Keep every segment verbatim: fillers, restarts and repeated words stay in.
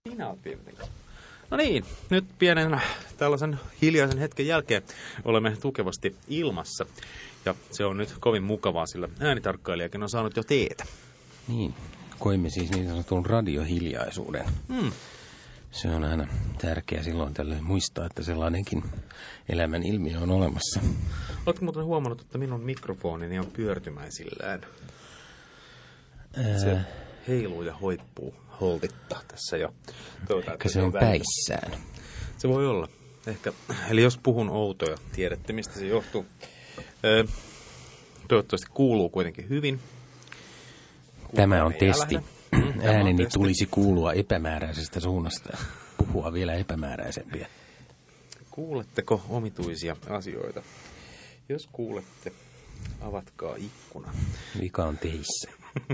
Sinä olet viimeinen. No niin, nyt pienen tällaisen hiljaisen hetken jälkeen olemme tukevasti ilmassa. Ja se on nyt kovin mukavaa, sillä äänitarkkailijakin on saanut jo teetä. Niin, koimme siis niin sanotun radiohiljaisuuden. Hmm. Se on aina tärkeää silloin tällöin muistaa, että sellainenkin elämän ilmiö on olemassa. Oletko muuten huomannut, että minun mikrofonini on pyörtymäisillään? Ää... Se heiluu ja hoippuu holtitta tässä jo. Toivotaan, Ehkä se on päissään. Se voi olla. Ehkä. Eli jos puhun outoja, tiedätte mistä se johtuu. Öö, toivottavasti kuuluu kuitenkin hyvin. Kuuluu Tämä on testi. Tämä Ääneni on testi. tulisi kuulua epämääräisestä suunnasta ja puhua vielä epämääräisempiä. Kuuletteko omituisia asioita? Jos kuulette, avatkaa ikkuna. Vika on teissä.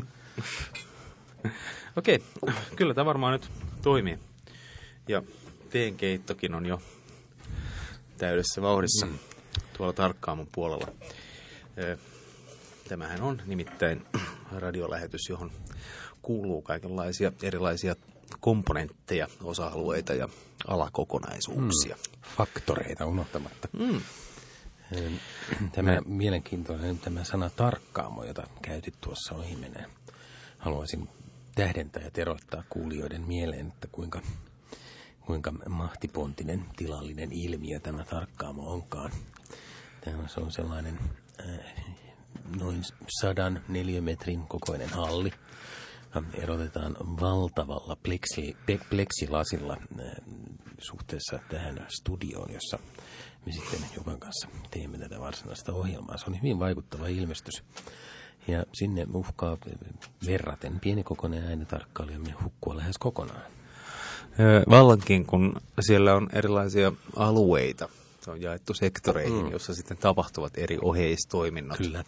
Okei, kyllä tämä varmaan nyt toimii. Ja teenkeittokin on jo täydessä vauhdissa mm. tuolla Tarkkaamon puolella. Tämähän on nimittäin radiolähetys, johon kuuluu kaikenlaisia erilaisia komponentteja, osa-alueita ja alakokonaisuuksia. Mm. Faktoreita unohtamatta. Mm. Tämä Me... mielenkiintoinen tämä sana Tarkkaamo, jota käytit tuossa ohi menee. Haluaisin tähdentää ja teroittaa kuulijoiden mieleen, että kuinka, kuinka mahtipontinen tilallinen ilmiö tämä Tarkkaamo onkaan. Tämä se on sellainen äh, noin sadan neliömetrin kokoinen halli. Erotetaan valtavalla pleksi, pleksilasilla äh, suhteessa tähän studioon, jossa me sitten Jukan kanssa teemme tätä varsinaista ohjelmaa. Se on hyvin vaikuttava ilmestys. Ja sinne uhkaa verraten pienikokoinen äänitarkkailijamme hukkua lähes kokonaan. Vallankin, kun siellä on erilaisia alueita. Se on jaettu sektoreihin, mm. jossa sitten tapahtuvat eri oheistoiminnot. Kyllä.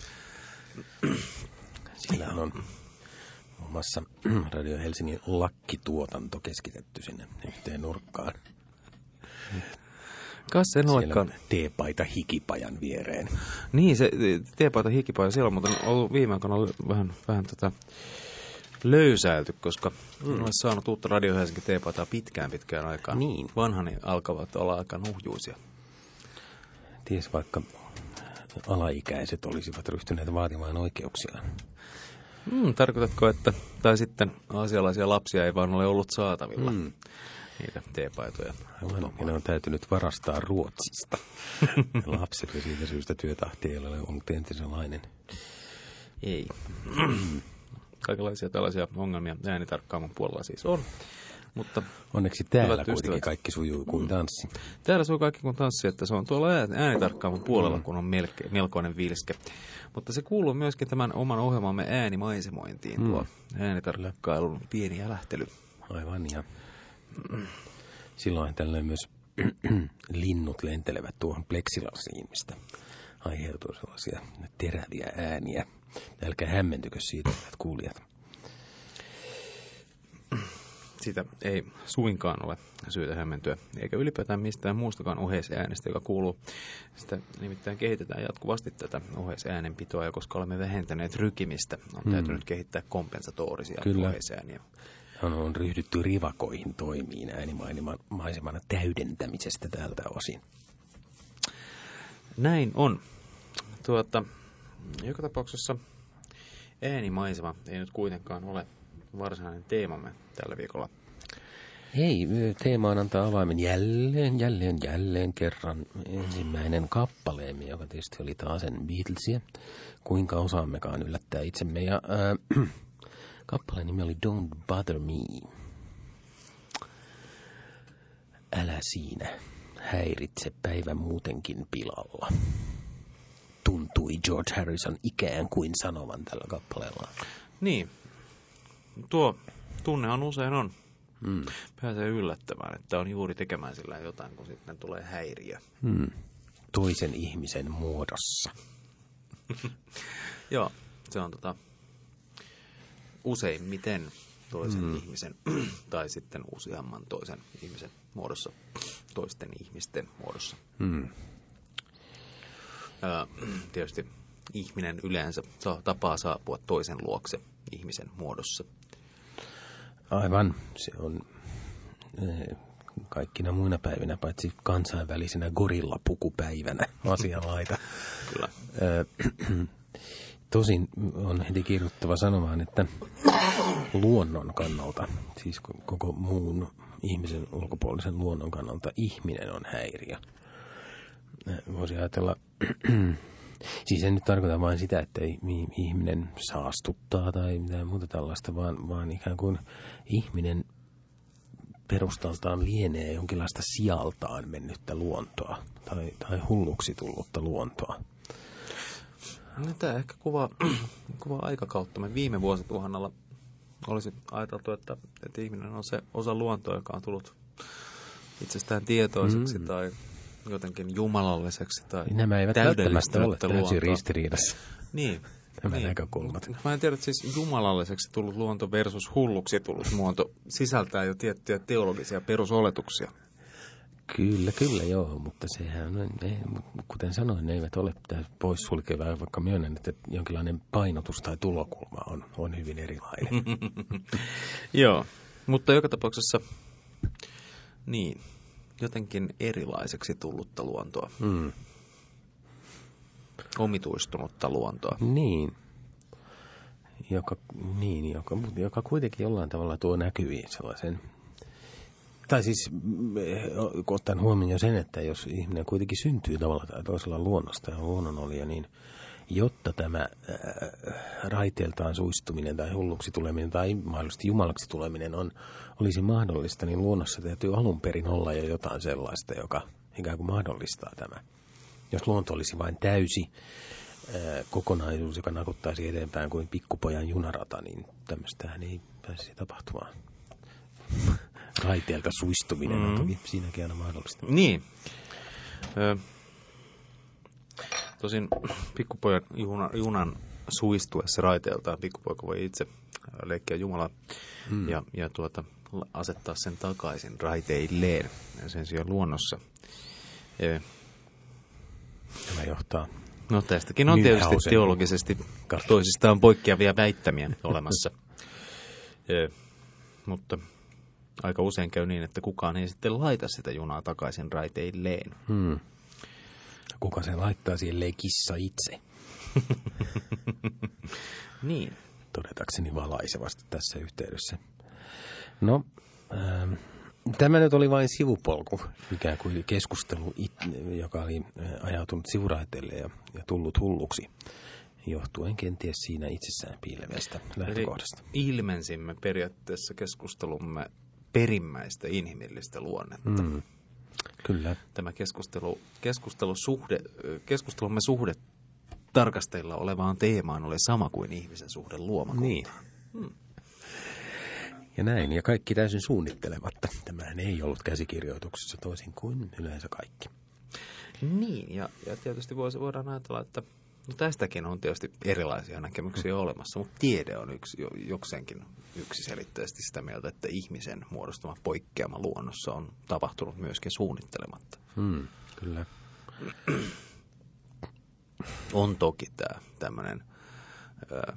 Siellä on muun muassa Radio Helsingin lakkituotanto keskitetty sinne yhteen nurkkaan. Kas en olekaan. Teepaita hikipajan viereen. Niin, se teepaita hikipaja siellä on muuten ollut viime aikoina vähän, vähän tota löysäilty, koska mm. en ole saanut uutta Radio Helsingin teepaitaa pitkään pitkään aikaan. Niin. Vanhani alkavat olla aika nuhjuisia. Ties vaikka alaikäiset olisivat ryhtyneet vaatimaan oikeuksiaan. Mm, tarkoitatko, että tai sitten asialaisia lapsia ei vaan ole ollut saatavilla? Mm. Niitä teepaitoja. Ja ne on täytynyt varastaa Ruotsista. Lapset ja siitä syystä työtahti ei ole ollut entisenlainen. Ei. Kaikenlaisia tällaisia ongelmia äänitarkkaamon puolella siis on. Mutta onneksi täällä kuitenkin kaikki sujuu kuin tanssi. Täällä sujuu kaikki kuin tanssi, että se on tuolla äänitarkkaamon puolella, mm. kun on melke, melkoinen vilske. Mutta se kuuluu myöskin tämän oman ohjelmamme äänimaisemointiin, tuo mm. äänitarkkailun pieni älähtely. Aivan, ja silloin tällöin myös linnut lentelevät tuohon pleksilasiin, mistä aiheutuu sellaisia teräviä ääniä. Älkää hämmentykö siitä, että kuulijat. Sitä ei suinkaan ole syytä hämmentyä, eikä ylipäätään mistään muustakaan oheisäänestä, joka kuuluu. Sitä nimittäin kehitetään jatkuvasti tätä oheisäänenpitoa, ja koska olemme vähentäneet rykimistä, on hmm. täytynyt kehittää kompensatorisia oheisääniä. On, on ryhdytty rivakoihin toimiin äänimaisemana täydentämisestä tältä osin. Näin on. Tuota, joka tapauksessa äänimaisema ei nyt kuitenkaan ole varsinainen teemamme tällä viikolla. Ei, teemaan antaa avaimen jälleen, jälleen, jälleen kerran ensimmäinen kappaleemme, joka tietysti oli taas sen Beatlesia. Kuinka osaammekaan yllättää itsemme. Ja äh, kappaleen nimi oli Don't Bother Me. Älä siinä, häiritse päivä muutenkin pilalla. Tuntui George Harrison ikään kuin sanovan tällä kappaleella. Niin, tuo tunnehan usein on. Mm. Pääsee yllättämään, että on juuri tekemään sillä jotain, kun sitten tulee häiriö. Mm. Toisen ihmisen muodossa. Joo, se on tota, useimmiten toisen mm. ihmisen tai sitten useamman toisen ihmisen muodossa, toisten ihmisten muodossa. Mm. Ja, tietysti ihminen yleensä saa, tapaa saapua toisen luokse ihmisen muodossa. Aivan, se on kaikkina muina päivinä, paitsi kansainvälisenä gorillapukupäivänä asianlaita. Kyllä. Tosin on heti kirjoittava sanomaan, että luonnon kannalta, siis koko muun ihmisen ulkopuolisen luonnon kannalta, ihminen on häiriö. Voisi ajatella, siis en nyt tarkoita vain sitä, että ihminen saastuttaa tai mitään muuta tällaista, vaan, vaan ikään kuin ihminen perustaltaan lienee jonkinlaista sijaltaan mennyttä luontoa tai, tai hulluksi tullutta luontoa. No, tämä ehkä kuvaa, kuvaa aikakautta. Me viime vuosituhannella olisi ajateltu, että, että ihminen on se osa luontoa, joka on tullut itsestään tietoiseksi mm. tai jotenkin jumalalliseksi tai nämä eivät välttämättä ole täysin ristiriidassa. Niin. Nämä niin. näkökulmat. Mä en tiedä, että siis jumalalliseksi tullut luonto versus hulluksi tullut luonto sisältää jo tiettyjä teologisia perusoletuksia. Kyllä, kyllä joo, mutta sehän on, ei, kuten sanoin, ne eivät ole poissulkevaa, vaikka myönnän, että jonkinlainen painotus tai tulokulma on, on hyvin erilainen. Joo, mutta joka tapauksessa niin, jotenkin erilaiseksi tullutta luontoa. Mm. Omituistunutta luontoa. Niin, joka, niin joka, joka kuitenkin jollain tavalla tuo näkyviin sellaisen. Tai siis ottaen huomioon sen, että jos ihminen kuitenkin syntyy tavalla tai toisella luonnosta ja luonnonolija, niin jotta tämä ää, raiteeltaan suistuminen tai hulluksi tuleminen tai mahdollisesti jumalaksi tuleminen on, olisi mahdollista, niin luonnossa täytyy alun perin olla jo jotain sellaista, joka ikään kuin mahdollistaa tämä. Jos luonto olisi vain täysi ää, kokonaisuus, joka nakuttaisi eteenpäin kuin pikkupojan junarata, niin tämmöistähän ei pääsisi tapahtumaan. Raiteelta suistuminen on toki siinäkin aina mahdollista. Niin. Ö, tosin pikkupojan juna, junan suistuessa raiteeltaan pikkupoika voi itse leikkiä Jumalaa mm. ja, ja tuota, asettaa sen takaisin raiteilleen sen sijaan luonnossa. Ö, Tämä johtaa. No tästäkin on tietysti teologisesti toisistaan poikkeavia väittämiä olemassa. Ö, mutta aika usein käy niin, että kukaan ei sitten laita sitä junaa takaisin raiteilleen. Hmm. Kuka sen laittaa siihen kissa itse? Niin. Todetakseni valaisevasti tässä yhteydessä. No, ähm, tämä nyt oli vain sivupolku, ikään kuin keskustelu, joka oli ajautunut sivuraiteille ja, ja tullut hulluksi, johtuen kenties siinä itsessään piilevästä lähtökohdasta. Eli ilmensimme periaatteessa keskustelumme perimmäistä inhimillistä luonnetta. Mm, kyllä. Tämä keskustelu, keskustelusuhde, keskustelumme suhde tarkastajilla olevaan teemaan oli sama kuin ihmisen suhde luomakuntaan. Niin. Hmm. Ja näin, ja kaikki täysin suunnittelematta. Tämähän ei ollut käsikirjoituksessa toisin kuin yleensä kaikki. Niin, ja, ja tietysti voidaan ajatella, että no tästäkin on tietysti erilaisia näkemyksiä hmm. olemassa, mutta tiede on yksi, jokseenkin yksiselitteisesti sitä mieltä, että ihmisen muodostama poikkeama luonnossa on tapahtunut myöskin suunnittelematta. Hmm, kyllä. On toki tämä tämmöinen ö,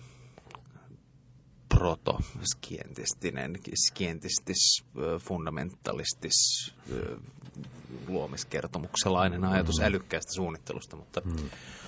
proto-skientistinen, skientistis, ö, fundamentalistis, ö, luomiskertomukselainen ajatus hmm. älykkäästä suunnittelusta, mutta hmm.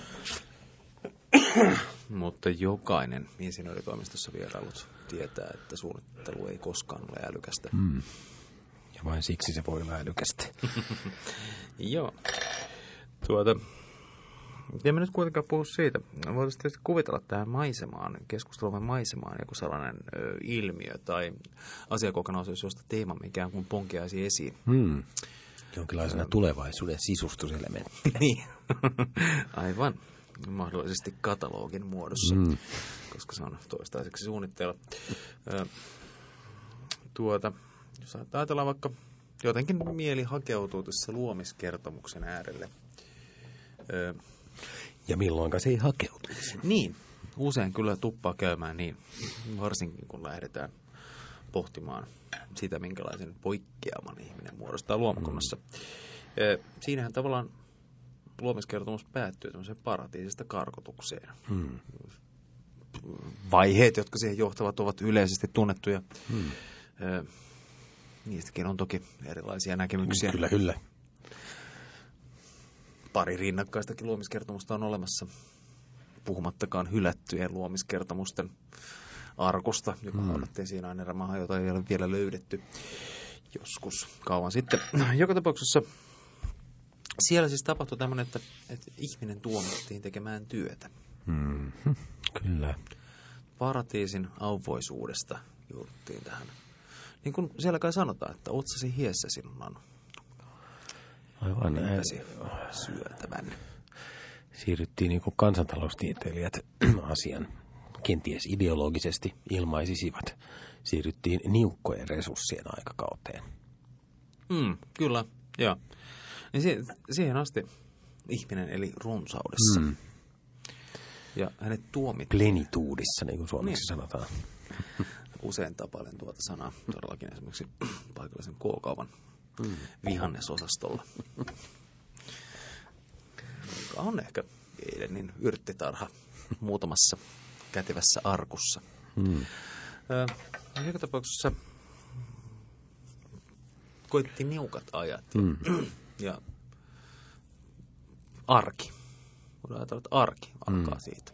Mutta jokainen insinööritoimistossa vierailut tietää, että suunnittelu ei koskaan ole älykästä. Mm. Ja vain siksi se voi olla älykästä. Joo. Tuota, emme nyt kuitenkaan puhu siitä. Voitaisiin tietysti kuvitella tähän maisemaan, keskustelumme maisemaan joku sellainen ö, ilmiö tai asiakokonaisuus, josta teemamme ikään kuin ponkeaisi esiin. Mm. Jonkinlaisena ö, tulevaisuuden sisustuselementti. Niin, aivan. Mahdollisesti katalogin muodossa, mm. koska se on toistaiseksi suunnitteilla. Ö, tuota, jos ajatellaan vaikka jotenkin mieli hakeutuu tässä luomiskertomuksen äärelle. Ö, ja milloinka se ei hakeutuisi? Niin, usein kyllä tuppaa käymään niin, varsinkin kun lähdetään pohtimaan sitä, minkälaisen poikkeaman ihminen muodostaa luomakunnassa. Mm. Ö, siinähän tavallaan luomiskertomus päättyy tämmöiseen paratiisista karkotukseen. Hmm. Vaiheet, jotka siihen johtavat, ovat yleisesti tunnettuja. Hmm. niistäkin on toki erilaisia näkemyksiä. Kyllä, kyllä. Pari rinnakkaistakin luomiskertomusta on olemassa, puhumattakaan hylättyjen luomiskertomusten arkusta, joka hmm. haudattiin siinä Ainerämaahan, jota ei ole vielä löydetty joskus kauan sitten. Joka tapauksessa siellä siis tapahtui tämmöinen, että, että ihminen tuomittiin tekemään työtä. Hmm. Kyllä. Paratiisin auvoisuudesta jouduttiin tähän. Niin kuin siellä kai sanotaan, että otsasi hiessä sinun on. Aivan. Syötävän. Siirryttiin niin kuin kansantaloustieteilijät asian kenties ideologisesti ilmaisisivat. Siirryttiin niukkojen resurssien aikakauteen. Mm, kyllä, joo. Niin si- siihen asti ihminen eli runsaudessa. Mm. Ja hänet tuomittiin. Plenituudissa, niin kuin suomeksi niin sanotaan. Usein tapailen tuota sanaa todellakin esimerkiksi paikallisen K-kaupan mm. vihannesosastolla. Joka on ehkä Edenin yrttitarha muutamassa kätevässä arkussa. Mm. Öö, joka tapauksessa koitti niukat ajat ja, mm. ja arki. Voidaan ajatella, että arki alkaa mm. siitä.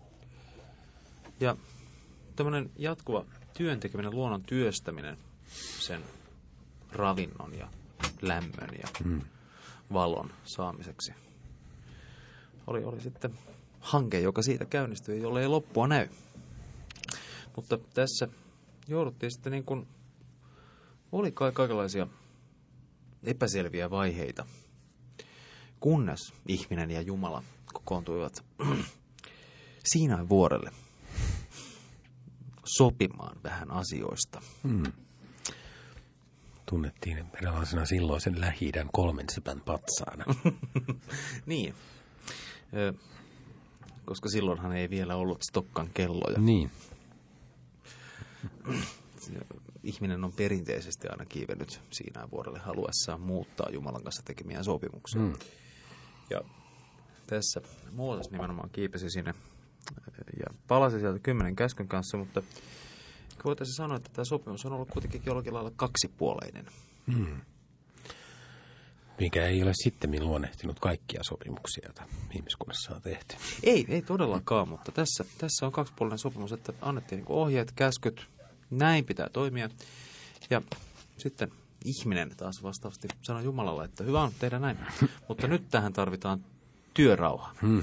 Ja tämmöinen jatkuva työntekeminen, luonnon työstäminen sen ravinnon ja lämmön ja mm. valon saamiseksi oli, oli sitten hanke, joka siitä käynnistyi, jolle ei loppua näy. Mutta tässä jouduttiin sitten niin kuin, oli kaikenlaisia epäselviä vaiheita, kunnes ihminen ja Jumala kokoontuivat Siinain vuorelle sopimaan vähän asioista. Hmm. Tunnettiin eräänlaisena silloisen Lähi-idän kolmen sepän patsaana. Niin, Ö, koska silloinhan ei vielä ollut Stokkan kelloja. Niin. Ihminen on perinteisesti aina kiivennyt Siinain vuorelle haluessaan muuttaa Jumalan kanssa tekemiään sopimuksia. Hmm. Ja tässä Mooses nimenomaan kiipesi sinne ja palasi sieltä kymmenen käskyn kanssa, mutta voitaisiin sanoa, että tämä sopimus on ollut kuitenkin jollakin lailla kaksipuoleinen. Hmm. Mikä ei ole sittemmin luonnehtinut kaikkia sopimuksia, joita ihmiskunnassa on tehty. Ei, ei todellakaan, mutta tässä, tässä on kaksipuolinen sopimus, että annettiin niin kuin ohjeet, käskyt, näin pitää toimia. Ja sitten ihminen taas vastaavasti sanoi Jumalalle, että hyvä on tehdä näin, mutta nyt tähän tarvitaan työrauha. Hmm.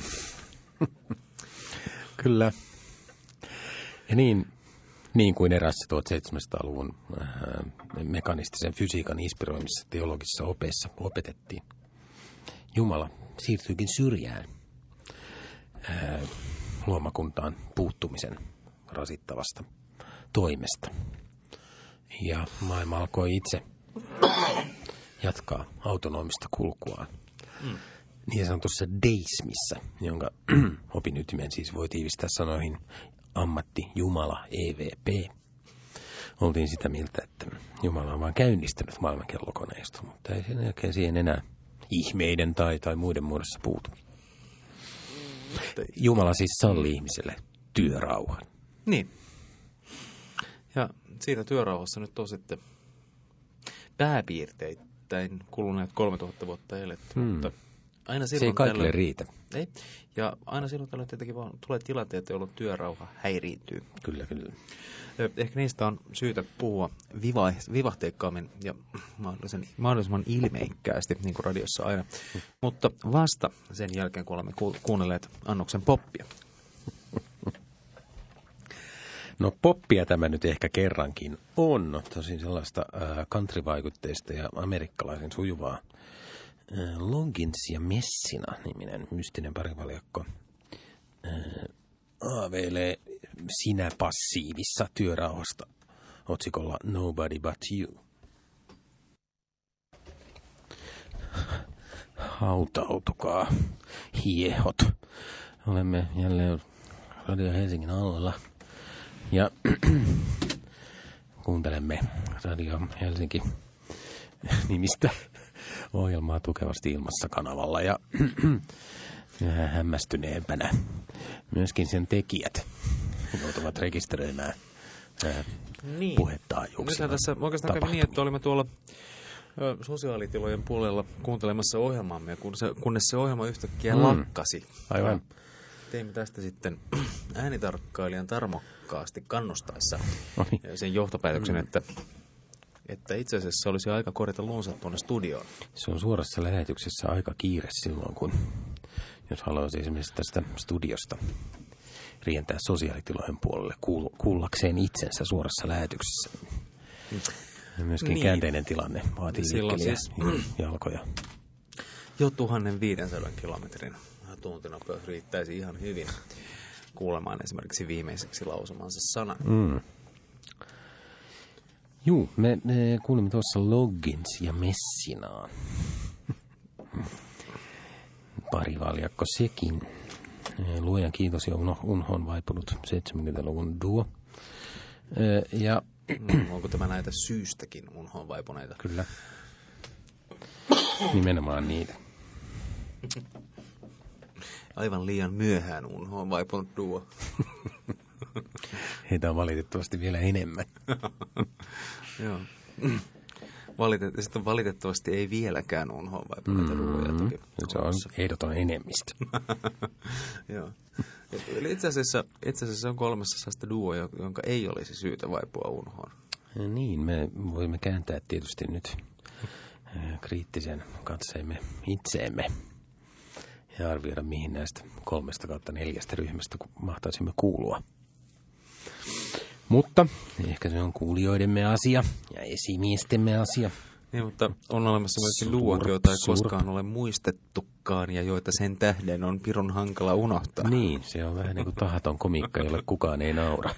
Kyllä. Ja niin, niin kuin erässä tuhatseitsemänsataaluvun äh, mekanistisen fysiikan inspiroimissa teologisissa opeissa opetettiin, Jumala siirtyykin syrjään äh, luomakuntaan puuttumisen rasittavasta toimesta. Ja maailma alkoi itse jatkaa autonomista kulkuaan. Mm. Niin sanotussa deismissä, jonka opin ytimen siis voi tiivistää sanoihin ammatti, Jumala, E V P. Oltiin sitä mieltä, että Jumala on vain käynnistänyt maailman kellokoneiston, mutta ei sen jälkeen siihen enää ihmeiden tai, tai muiden muodossa puutu. Jumala siis sallii ihmiselle työrauhan. Niin. Ja siinä työrauhassa nyt on sitten pääpiirteittäin kuluneet kolmetuhatta vuotta eletty, hmm. mutta aina silloin se ei kaikille tällöin riitä. Ei. Ja aina silloin tällöin tietenkin vaan tulee tilanteet, jolloin työrauha häiriintyy. Kyllä, kyllä. Ehkä niistä on syytä puhua viva, vivahteikkaammin ja mahdollisimman ilmeikkäästi, niin kuin radiossa aina. Hmm. Mutta vasta sen jälkeen, kun olemme kuunnelleet annoksen poppia. No poppia tämä nyt ehkä kerrankin on. Tosin sellaista äh, country-vaikutteista ja amerikkalaisen sujuvaa. Äh, Loggins ja Messina -niminen mystinen parivaljakko äh, aaveilee sinä passiivissa työrauhasta otsikolla Nobody But You. Hautautukaa, hiehot. Olemme jälleen Radio Helsingin alueella. Ja kuuntelemme Radio Helsinki nimistä ohjelmaa tukevasti ilmassa kanavalla ja hämmästyneempänä myöskin sen tekijät joutuvat rekisteröimään ää, niin. puhetaajuuksilla. Nythän tässä oikeastaan kävi niin, että olimme tuolla ö, sosiaalitilojen puolella kuuntelemassa ohjelmaamme, kun se, kunnes se ohjelma yhtäkkiä mm. lakkasi. Aivan. Teimme tästä sitten äänitarkkailijan tarmokkaasti kannustaessa Oi. sen johtopäätöksen, mm. että, että itse asiassa olisi aika korjata luunsa tuonne studioon. Se on suorassa lähetyksessä aika kiire silloin, kun jos haluaisi esimerkiksi tästä studiosta rientää sosiaalitilojen puolelle kuull- kuullakseen itsensä suorassa lähetyksessä. Ja myöskin niin. Käänteinen tilanne vaatii liikkeliä siis jalkoja. Jo tuhatviisisataa kilometrin tuntinopeus riittäisi ihan hyvin kuulemaan esimerkiksi viimeiseksi lausumansa sanan. Mm. Juu, me, me kuulimme tuossa Loggins ja Messinaa. Parivaljakko sekin. Luojan kiitos, ja unhoon vaipunut seitsemänkymmentäluvun duo. Ja no, onko tämä näitä syystäkin unhoon vaipuneita? Kyllä. Nimenomaan niitä. Aivan liian myöhään unhoon vaipunut duo. Heitä on valitettavasti vielä enemmän. Joo. Valitet- sitten valitettavasti ei vieläkään unhoon vaipuneita mm, duoja. Toki se on ehdoton enemmistö. Joo. Eli itse asiassa, itse asiassa on kolmessa sellaista duoa, jonka ei olisi syytä vaipua unhoon. Ja niin, me voimme kääntää tietysti nyt kriittisen katseemme itseemme ja arvioida, mihin näistä kolmesta kautta neljästä ryhmästä mahtaisimme kuulua. Mutta ehkä se on kuulijoidemme asia ja esimiestemme asia. Niin, mutta on olemassa myöskin duot, joita ei koskaan ole muistettukaan ja joita sen tähden on pirun hankala unohtaa. Niin, se on vähän niin kuin tahaton komiikka, jolle kukaan ei naura.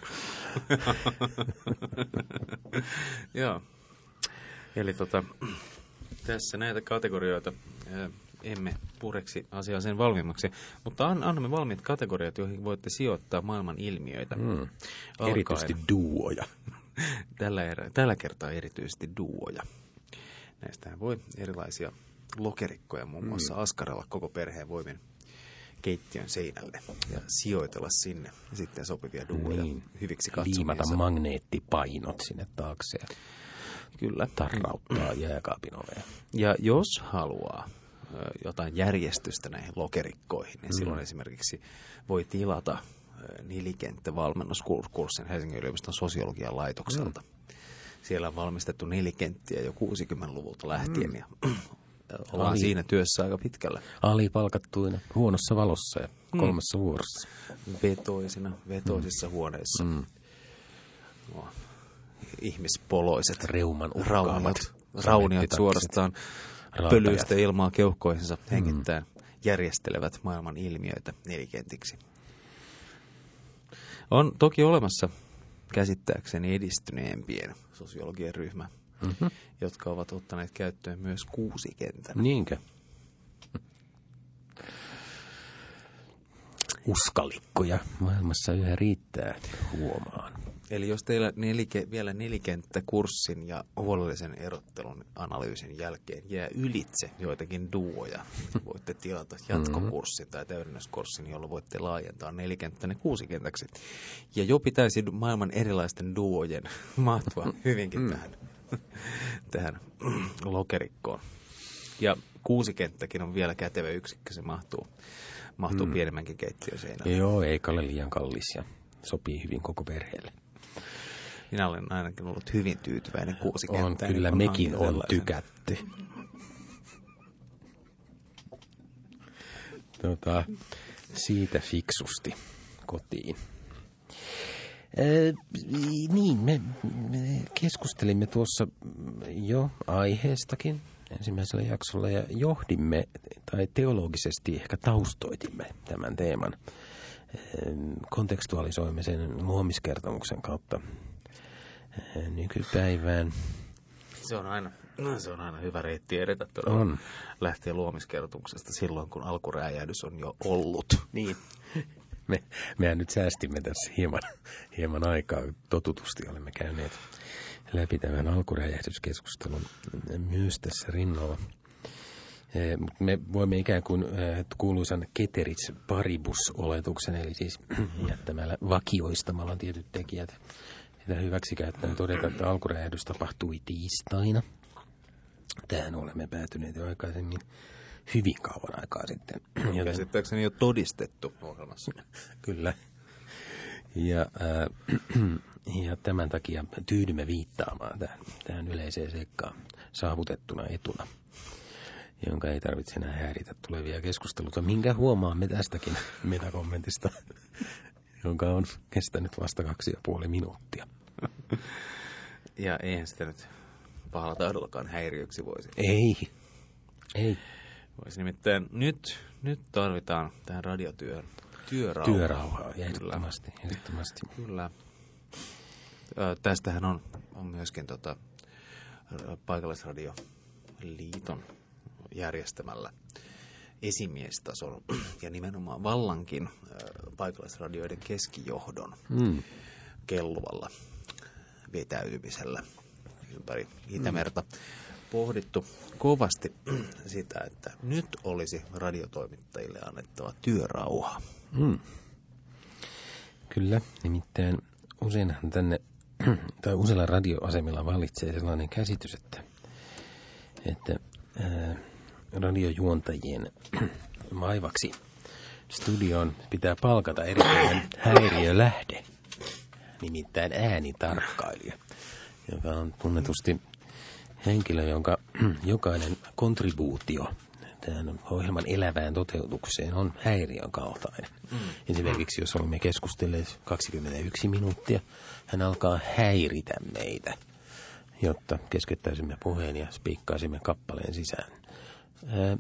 Joo. Eli tota, tässä näitä kategorioita ää, emme pureksi asiaa sen valmiimmaksi, mutta an, annamme valmiit kategoriat, joihin voitte sijoittaa maailman ilmiöitä. Mm. Erityisesti duoja. Tällä, erä, tällä kertaa erityisesti duoja. Näistähän voi erilaisia lokerikkoja muun muassa mm. askarella koko perheen voimin keittiön seinälle ja sijoitella sinne ja sitten sopivia duoja niin. Hyviksi katsomiinsa. Liimata magneettipainot sinne taakse ja kyllä. Tarrauttaa jääkaapin ovea. Ja jos haluaa jotain järjestystä näihin lokerikkoihin, niin mm. silloin esimerkiksi voi tilata nelikenttävalmennuskurssin Helsingin yliopiston sosiologian laitokselta. Mm. Siellä on valmistettu nelikenttiä jo kuusikymmentäluvulta lähtien mm. ja ollaan Ali. siinä työssä aika pitkällä. Alipalkattuina, huonossa valossa ja kolmessa mm. vuorossa. Vetoisina, vetoisissa mm. huoneissa. Mm. No, ihmispoloiset reuman rauniot, rauniot suorastaan Rautajat. Pölyistä ilmaa keuhkoihinsa hengittäen mm. järjestelevät maailman ilmiöitä nelikentiksi. On toki olemassa käsittääkseni edistyneempien sosiologian ryhmä, mm-hmm. jotka ovat ottaneet käyttöön myös kuusikentän. Niinkö? Uskalikkoja maailmassa yhä riittää, huomaan. Eli jos teillä nelike, vielä nelikenttäkurssin ja huolellisen erottelun analyysin jälkeen jää ylitse joitakin duoja, voitte tilata jatkokurssin tai täydennyskurssin, jolla voitte laajentaa nelikenttäne kuusikentäksi. Ja jo pitäisi maailman erilaisten duojen mahtua hyvinkin mm. tähän, tähän lokerikkoon. Ja kuusikenttäkin on vielä kätevä yksikkö, se mahtuu, mahtuu mm. pienemmänkin keittiön seinälle. Joo, eikä ole liian kallis ja sopii hyvin koko perheelle. Minä olen ainakin ollut hyvin tyytyväinen kuusikenttään. On, kyllä mekin on sellaisen. Tykätty. Tota, siitä fiksusti kotiin. Ee, niin, me, me keskustelimme tuossa jo aiheestakin ensimmäisellä jaksolla ja johdimme tai teologisesti ehkä taustoitimme tämän teeman. Kontekstualisoimme sen luomiskertomuksen kautta nykypäivään. Se on aina, no, se on aina hyvä reitti edetä on. Lähtee luomiskertomuksesta silloin, kun alkuräjähdys on jo ollut. Niin. Me, mehän nyt säästimme tässä hieman, hieman aikaa. Totutusti olemme käyneet läpi tämän alkuräjähdyskeskustelun myös tässä rinnalla. Me voimme ikään kuin kuuluisan Keteris paribus-oletuksen, eli siis jättämällä vakioistamalla tietyt tekijät Sitä hyväksikäyttäen todeta, että alkuräjähdys tapahtui tiistaina. Tähän olemme päätyneet jo aikaisemmin hyvin kauan aikaa sitten. Käsittääkseni jo todistettu ohjelmassa. Kyllä. Ja, äh, ja tämän takia tyydymme viittaamaan tähän, tähän yleiseen seikkaan saavutettuna etuna, jonka ei tarvitse enää häiritä tulevia keskusteluita. Minkä huomaamme tästäkin metakommentista, jonka on kestänyt vasta kaksi ja puoli minuuttia. Ja eihän sitä nyt pahalla tahdollakaan häiriöksi voisi. Ei, ei. Voisi nimittäin nyt, nyt tarvitaan tähän radiotyöhön työrauhaa. Työrauhaa, ehdottomasti, ehdottomasti. Kyllä. Ö, tästähän on, on myöskin tota, Paikallisradioliiton järjestämällä esimiestason ja nimenomaan vallankin ö, paikallisradioiden keskijohdon mm. kelluvalla vetäytymisellä ympäri Itämerta mm. pohdittu kovasti sitä, että nyt olisi radiotoimittajille annettava työrauha. Mm. Kyllä, nimittäin useinhan tänne, tai useilla radioasemilla vallitsee sellainen käsitys, että, että ää, radiojuontajien vaivaksi studioon pitää palkata erityinen häiriölähde, nimittäin äänitarkkailija, joka on tunnetusti henkilö, jonka jokainen kontribuutio tähän ohjelman elävään toteutukseen on häiriön kaltainen. Mm. Esimerkiksi jos olemme keskustelleet kaksikymmentäyksi minuuttia, hän alkaa häiritä meitä, jotta keskeyttäisimme puheen ja spiikkaisimme kappaleen sisään. Ää,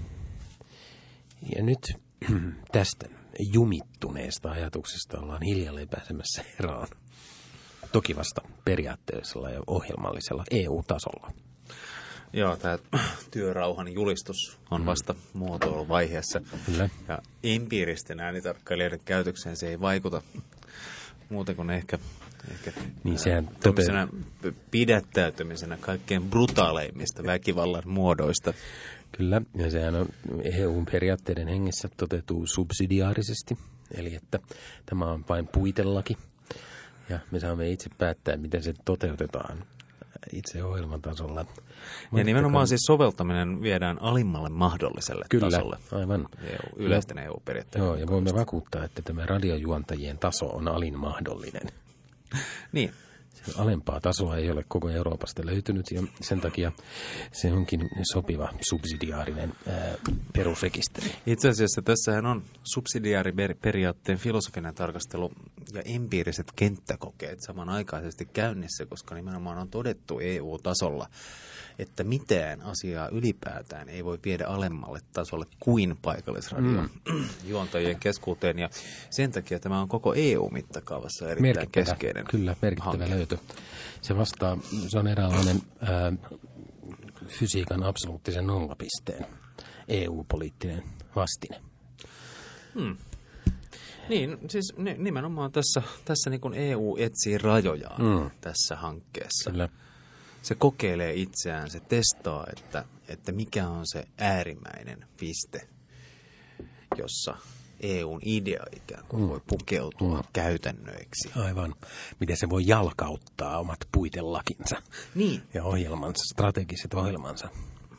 ja nyt tästä jumittuneesta ajatuksesta ollaan hiljalleen pääsemässä eroon. Toki vasta periaatteellisella ja ohjelmallisella E U-tasolla. Joo, tämä työrauhan julistus on vasta mm. muotoiluvaiheessa. Kyllä. Ja empiiristen äänitarkkailijoiden käytökseen se ei vaikuta muuten kuin ehkä, ehkä niin sehän tämmöisenä tote... pidättäytymisenä kaikkein brutaaleimmista väkivallan muodoista. Kyllä, ja sehän on E U-periaatteiden hengessä toteutuu subsidiaarisesti, eli että tämä on vain puitelaki. Ja me saamme itse päättää, miten se toteutetaan itse ohjelman tasolla. Ja nimenomaan siis soveltaminen viedään alimmalle mahdolliselle Kyllä, tasolle. Aivan. E U, yleisten E U-periaatteiden. Joo, ja voimme vakuuttaa, että tämä radiojuontajien taso on alin mahdollinen. Niin. Sen alempaa tasoa ei ole koko Euroopasta löytynyt, ja sen takia se onkin sopiva subsidiaarinen ää, perusrekisteri. Itse asiassa tässähän on subsidiaariperiaatteen filosofinen tarkastelu ja empiiriset kenttäkokeet samanaikaisesti käynnissä, koska nimenomaan on todettu E U-tasolla, että mitään asiaa ylipäätään ei voi viedä alemmalle tasolle kuin paikallisradion mm. juontajien keskuuteen. Ja sen takia tämä on koko E U-mittakaavassa erittäin merkittävä, keskeinen Kyllä, merkittävä hanke. Löytö. Se vastaa, se on eräänlainen ää, fysiikan absoluuttisen nollapisteen E U-poliittinen vastine. Hmm. Niin, siis nimenomaan tässä, tässä niin kuin E U etsii rajojaan mm. tässä hankkeessa. Kyllä. Se kokeilee itseään, se testaa, että, että mikä on se äärimmäinen piste, jossa E U:n idea ikään kuin mm. voi pukeutua mm. käytännöiksi. Aivan. Miten se voi jalkauttaa omat puitelakinsa niin. ja ohjelmansa, strategiset ohjelmansa.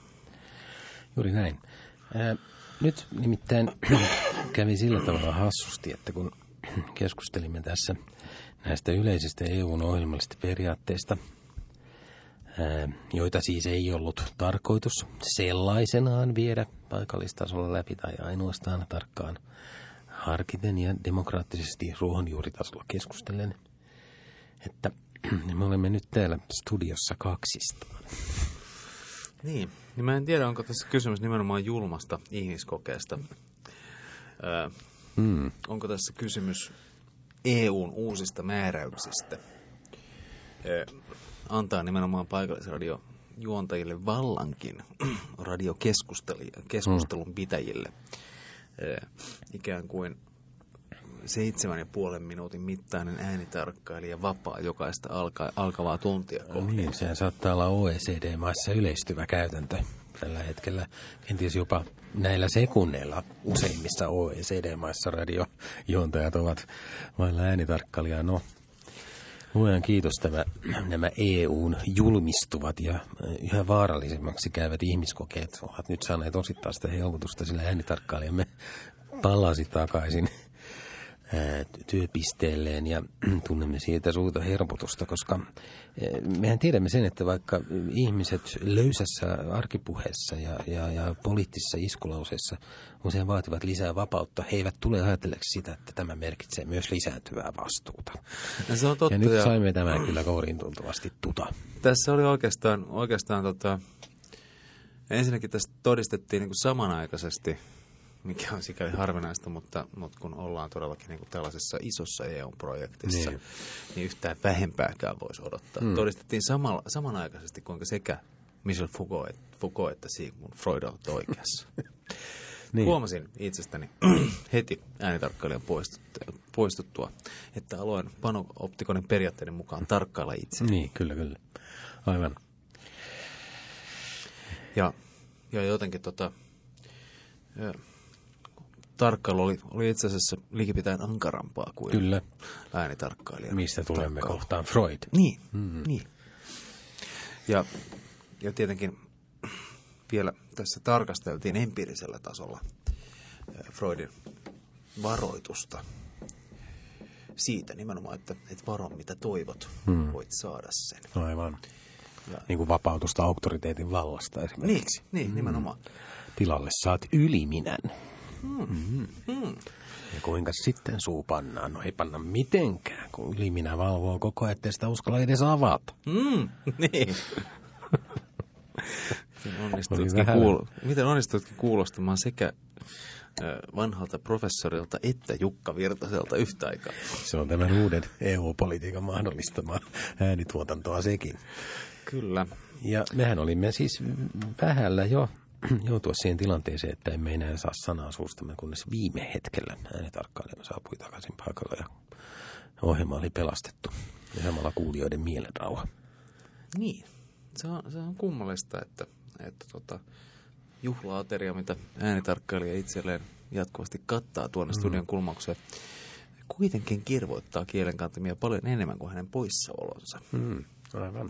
Juuri näin. Ää, nyt nimittäin kävi sillä tavalla hassusti, että kun keskustelimme tässä näistä yleisistä E U:n ohjelmallisista periaatteista, joita siis ei ollut tarkoitus sellaisenaan viedä paikallistasolla läpi tai ainoastaan tarkkaan harkiten ja demokraattisesti ruohonjuuritasolla keskustellen, että me olemme nyt täällä studiossa kaksistaan. Niin, niin mä en tiedä, onko tässä kysymys nimenomaan julmasta ihmiskokeesta. Öö, hmm. Onko tässä kysymys E U:n uusista määräyksistä? Öö, antaa nimenomaan paikallisradiojuontajille vallankin radiokeskustelun pitäjille äh, ikään kuin seitsemän ja puolen minuutin mittainen äänitarkkailija vapaa jokaista alka, alkavaa tuntia kohden. Niin, sehän saattaa olla O E C D-maissa yleistyvä käytäntö tällä hetkellä. Kenties jopa näillä sekunneilla useimmissa O E C D-maissa radiojuontajat ovat vailla äänitarkkailijaa. No, Luojan kiitos tämä, nämä E U:n julmistuvat ja yhä vaarallisemmaksi käyvät ihmiskokeet ovat nyt saaneet osittain sitä helpotusta, sillä äänitarkkailijamme palasi takaisin työpisteelleen ja tunnemme siitä suurta helpotusta, koska mehän tiedämme sen, että vaikka ihmiset löysässä arkipuheessa ja, ja, ja poliittisissa iskulauseissa usein vaativat lisää vapautta, he eivät tule ajatelleeksi sitä, että tämä merkitsee myös lisääntyvää vastuuta. Ja, se on totta, ja nyt ja saimme tämän kyllä kouriin tuntuvasti tuta. Tässä oli oikeastaan, oikeastaan tota, ensinnäkin tässä todistettiin niin kuin samanaikaisesti, mikä on sikäli harvinaista, mutta, mutta kun ollaan todellakin niin kuin tällaisessa isossa E U-projektissa, niin, niin yhtään vähempääkään voisi odottaa. Hmm. Todistettiin samalla, samanaikaisesti, kuinka sekä Michel Foucault, Foucault että Sigmund Freud ovat oikeassa. niin. Huomasin itsestäni heti äänitarkkailijan poistuttua, että aloin panooptikonin periaatteiden mukaan tarkkailla itse. Niin, kyllä, kyllä. Aivan. Ja, ja jotenkin tota... Ja, tarkkailu oli, oli itse asiassa likipitäen ankarampaa kuin Kyllä. äänitarkkailija. Mistä tulemme tarkkailu. Kohtaan Freud. Niin, mm-hmm. niin. Ja, ja tietenkin vielä tässä tarkasteltiin empiirisellä tasolla Freudin varoitusta siitä nimenomaan, että et varo mitä toivot, hmm. voit saada sen. Aivan. Ja, niin kuin vapautusta auktoriteetin vallasta esimerkiksi. Niin, niin nimenomaan. Tilalle saat yliminän. Hmm. Mm-hmm. Hmm. Ja kuinka sitten suu pannaan? No ei panna mitenkään, kun yliminä valvoo koko ajan, ettei sitä uskalla edes avata. Mm, niin. Miten onnistuitkin, kuulo- Miten onnistuitkin kuulostamaan sekä vanhalta professorilta että Jukka Virtaselta yhtä aikaa? Se on tämän uuden E U-politiikan mahdollistama äänituotantoa sekin. Kyllä. Ja mehän olimme siis vähällä jo joutua siihen tilanteeseen, että emme enää saa sanaa suustamme, kunnes viime hetkellä äänitarkkailija saapui takaisin paikalla ja ohjelma oli pelastettu. Ja samalla kuulijoiden mielenrauha. Niin. Se on, se on kummallista, että, että tota, juhlaateria, mitä äänitarkkailija itselleen jatkuvasti kattaa tuonne mm. studion kulmaukseen, kuitenkin kirvoittaa kielenkantamia paljon enemmän kuin hänen poissaolonsa. Mm, aivan.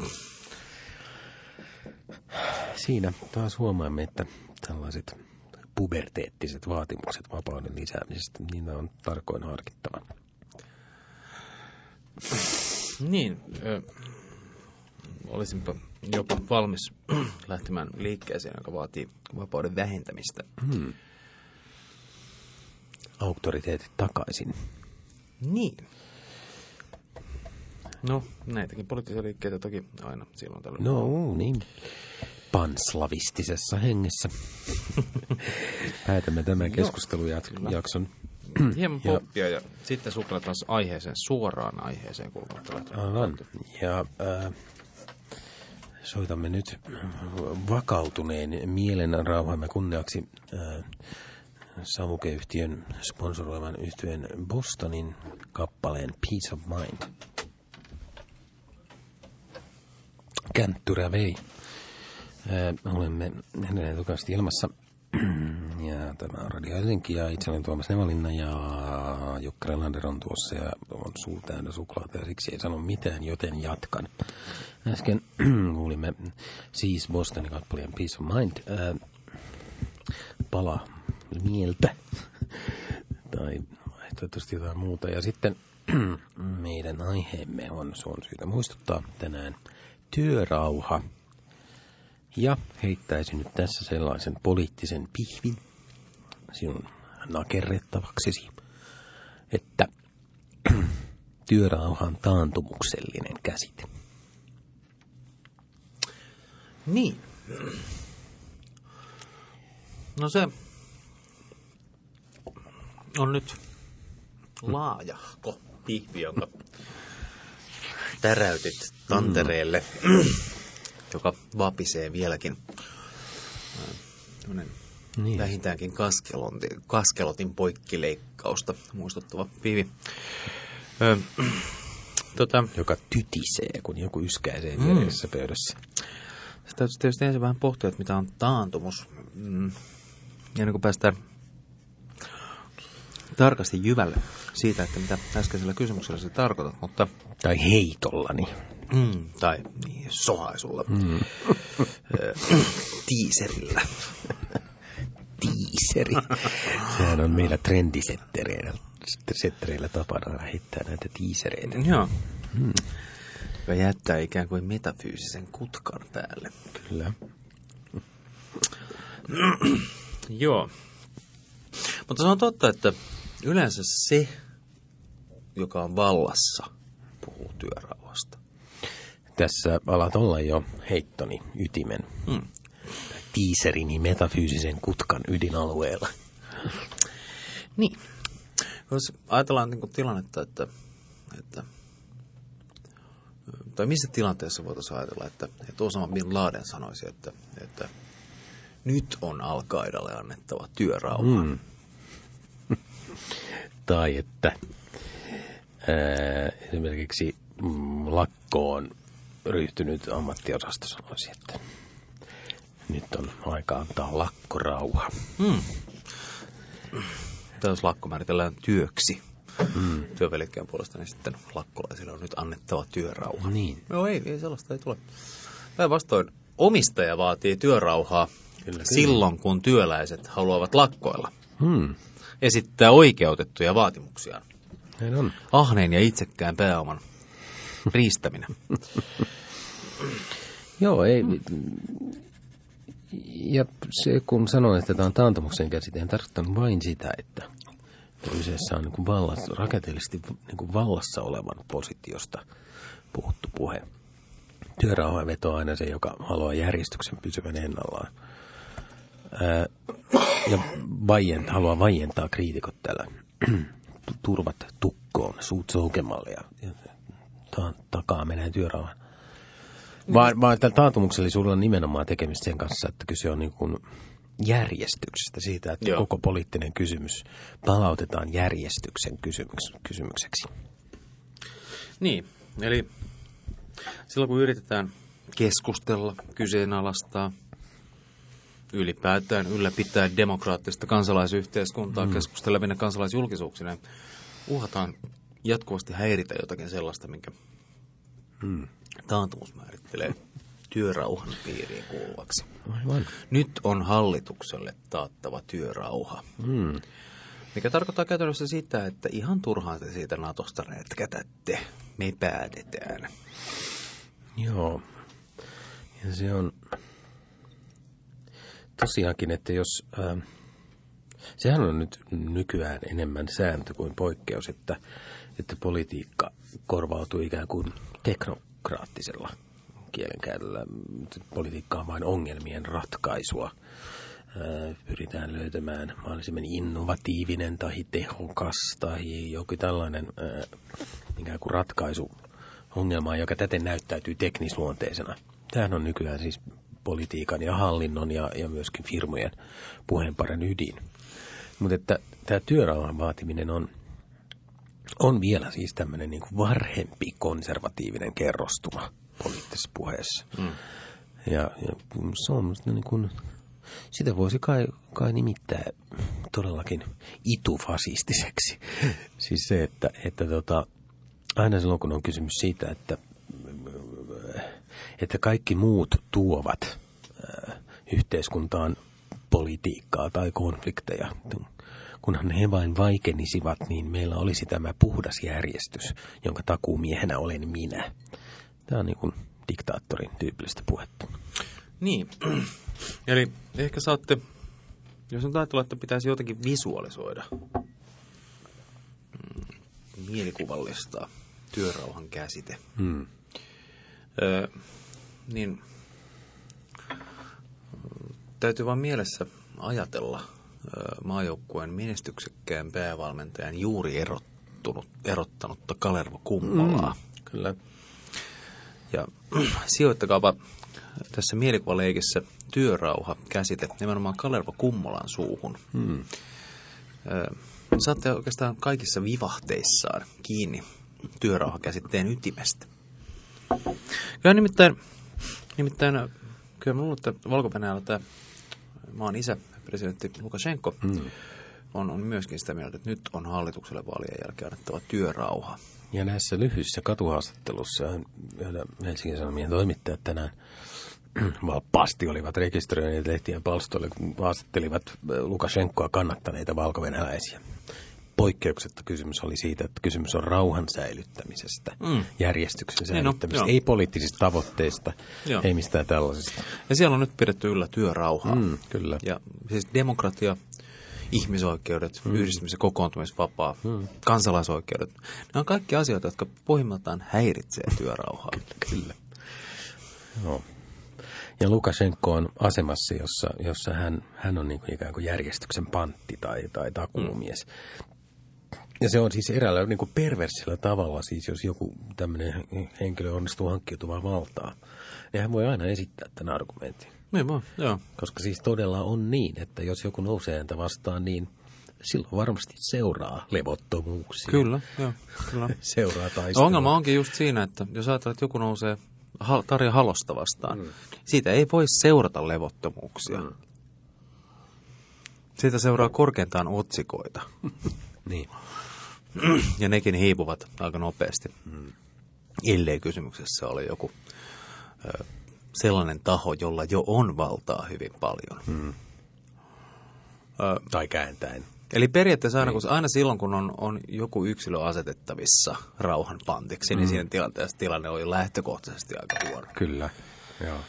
Siinä taas huomaamme, että tällaiset puberteettiset vaatimukset vapauden lisäämisestä, niitä on tarkoin harkittava. Niin, ö, olisinpa jopa valmis lähtemään liikkeeseen, joka vaatii vapauden vähentämistä. Hmm. Auktoriteetit takaisin. Niin. No, näitäkin poliittisia liikkeitä toki aina silloin tällöin. No, niin. Panslavistisessa hengessä. Päätämme tämän keskustelujakson. Hieman poppia ja sitten suklataan aiheeseen, suoraan aiheeseen kulmatta. Aivan. Ja äh, soitamme nyt vakautuneen mielen rauhamme kunniaksi äh, Savuke-yhtiön sponsoroivan yhtyeen Bostonin kappaleen Peace of Mind. Känttyrä vei. Äh, olemme edelleen tukasti ilmassa. Ja tämä on Radio Helsinki ja itse olen Tuomas Nevalinna ja Jukka Relander on tuossa ja on suu täynnä suklaata ja siksi ei sano mitään, joten jatkan. Äsken kuulimme siis Bostonin kappaleen Peace of Mind, äh, pala mieltä tai vaihtoehtoisesti jotain muuta. Ja sitten meidän aiheemme on, se on syytä muistuttaa tänään, työrauha. Ja heittäisin nyt tässä sellaisen poliittisen pihvin sinun nakerrettavaksesi, että työrauha on taantumuksellinen käsite. Niin. No se on nyt laajahko pihvi, jonka täräytit tantereelle. Mm. joka vapisee vieläkin. Niin. Vähintäänkin kaskelotin, kaskelotin poikkileikkausta muistuttava piivi. Ö, tota, joka tytisee, kun joku yskäisee vieressä mm. pöydässä. Sitä täytyy tietysti ensin vähän pohtia, että mitä on taantumus. Mm. Ja niin kuin päästään tarkasti jyvälle siitä, että mitä äskeisellä kysymyksellä sä tarkoitat, mutta... Tai heitollani. Mm, tai niin, sohaisulla. Mm. Tiiserillä. Tiiseri. Sehän on meillä trendisettereillä settereillä tapana heittää näitä tiisereitä. Joo. Hmm. Joka jättää ikään kuin metafyysisen kutkan päälle. Kyllä. Joo. Mutta se on totta, että yleensä se, joka on vallassa, puhuu työrauhasta. Tässä alat olla jo heittoni ytimen. Hmm. Tiiserini metafyysisen kutkan ydinalueella. Niin. Jos ajatellaan niin kuin tilannetta, että, että tai missä tilanteessa voitaisiin ajatella, että, että Osama Bin Laden sanoisi, että, että nyt on Al-Qaidalle annettava työrauha. Mm. Tai että ää, esimerkiksi mm, lakkoon ryhtynyt ammattiosasto sanoisi, että nyt on aika antaa lakkorauha. Mm. Tai jos lakko määritellään työksi mm. työvälikkeen puolesta, niin sitten lakkolaisille on nyt annettava työrauha. Niin. Joo, ei, ei sellaista ei tule. Päinvastoin omistaja vaatii työrauhaa kyllä, silloin, kyllä. kun työläiset haluavat lakkoilla. Hmm. Esittää oikeutettuja vaatimuksiaan. Näin on. Ahneen ja itsekkään pääoman riistäminen. Joo, ei... Ja se, kun sanoin, että tämä on taantumuksen käsite, en tarkoittanut vain sitä, että kyseessä on niin kuin vallassa, rakenteellisesti niin kuin vallassa olevan positiosta puhuttu puhe. Työrauha vetoaa aina se, joka haluaa järjestyksen pysyvän ennallaan. Ää, ja vajent, haluaa vaientaa kriitikot täällä turvat tukkoon, suut soukemalle ja, ja ta, takaa menee työrauhan. Vaan, vaan tällä taantumuksellisuudella on nimenomaan tekemistä sen kanssa, että kyse on niin kuin järjestyksestä siitä, että Joo. koko poliittinen kysymys palautetaan järjestyksen kysymyks, kysymykseksi. Niin, eli silloin kun yritetään keskustella, kyseenalaistaa, ylipäätään ylläpitää demokraattista kansalaisyhteiskuntaa mm. keskustelevina kansalaisjulkisuuksina, uhataan jatkuvasti häiritä jotakin sellaista, minkä mm. taantumus määrittelee työrauhan piiriin kuuluvaksi. Aivan. Nyt on hallitukselle taattava työrauha. Mm. Mikä tarkoittaa käytännössä sitä, että ihan turhaan te siitä Natosta rätkätätte. Me päätetään. Joo. Ja se on tosiaankin, että jos... Äh, sehän on nyt nykyään enemmän sääntö kuin poikkeus, että, että politiikka korvautuu ikään kuin teknokraattisella kielenkäytöllä. Politiikka on vain ongelmien ratkaisua. Pyritään löytämään mahdollisimman innovatiivinen tai tehokas tai joku tällainen ikään kuin ratkaisu ongelmaan, joka täten näyttäytyy teknisluonteisena. Tämähän on nykyään siis politiikan ja hallinnon ja, ja myöskin firmojen puheenparren ydin. Mutta että tämä työrauhan vaatiminen on, on vielä siis tämmöinen niin kuin varhempi konservatiivinen kerrostuma poliittisessa puheessa. Mm. Ja, ja se on niin kuin, sitä voisi kai, kai nimittää todellakin itufasistiseksi. Siis se, että, että tota, aina silloin kun on kysymys siitä, että, että kaikki muut tuovat äh, yhteiskuntaan politiikkaa tai konflikteja, kunhan he vain vaikenisivat, niin meillä olisi tämä puhdas järjestys, jonka takuumiehenä olen minä. Tämä on niin kuin diktaattorin tyypillistä puhetta. Niin, eli ehkä saatte, jos on ajatella, että pitäisi jotenkin visualisoida, mielikuvallistaa työrauhan käsite, hmm. öö, niin täytyy vaan mielessä ajatella öö, maajoukkueen menestyksekkään päävalmentajan juuri erottunut, erottanutta Kalervo Kummalaa. Hmm. Kyllä. Ja sijoittakaapa tässä mielikuvaleikissä työrauha-käsite nimenomaan Kalervo Kummolan suuhun. Hmm. Saatte oikeastaan kaikissa vivahteissaan kiinni työrauha-käsitteen ytimestä. Kyllä nimittäin, nimittäin kyllä mä luulen, että Valko-Venäjällä tämä maan isä, presidentti Lukashenko, hmm. on, on myöskin sitä mieltä, että nyt on hallitukselle vaalien jälkeen annettava työrauha. Ja näissä lyhyissä katuhaastattelussa, joita Helsingin Sanomien toimittajat tänään valppaasti olivat rekisteröineet lehtien palstoille, kun haastattelivat Lukashenkoa kannattaneita valkovenäläisiä. Poikkeuksetta kysymys oli siitä, että kysymys on rauhan säilyttämisestä, mm. järjestyksen säilyttämisestä, no, ei poliittisista tavoitteista, joo. ei mistään tällaisista. Ja siellä on nyt pidetty yllä työrauhaa. Mm, kyllä. Ja siis demokratia, ihmisoikeudet, mm. yhdistymis- ja kokoontumisvapaa, mm. kansalaisoikeudet, ne on kaikki asioita, jotka pohjimmiltaan häiritsee työrauhaa. Kyllä. Joo. Ja Lukashenko on asemassa, jossa, jossa hän, hän on niin kuin ikään kuin järjestyksen pantti tai, tai takuumies. Mm. Ja se on siis eräällä niin kuin perversillä tavalla, siis jos joku tämmöinen henkilö onnistuu hankkiutumaan valtaa, niin hän voi aina esittää tämän argumentin. Niin vaan, joo. Koska siis todella on niin, että jos joku nousee häntä vastaan, niin silloin varmasti seuraa levottomuuksia. Kyllä, joo. Kyllä. Seuraa taistelua. Ongelma onkin just siinä, että jos ajatellaan, että joku nousee Tarja Halosta vastaan, mm. siitä ei voi seurata levottomuuksia. Mm. Siitä seuraa korkeintaan otsikoita. Niin. Ja nekin hiipuvat aika nopeasti. Mm. Ellei kysymyksessä ole joku ö, sellainen taho, jolla jo on valtaa hyvin paljon. Mm. Ö, tai kääntäen. Eli periaatteessa aina, kun, aina silloin, kun on, on joku yksilö asetettavissa rauhan pantiksi, mm. niin siinä tilanteessa tilanne on jo lähtökohtaisesti aika huono. Kyllä, joo.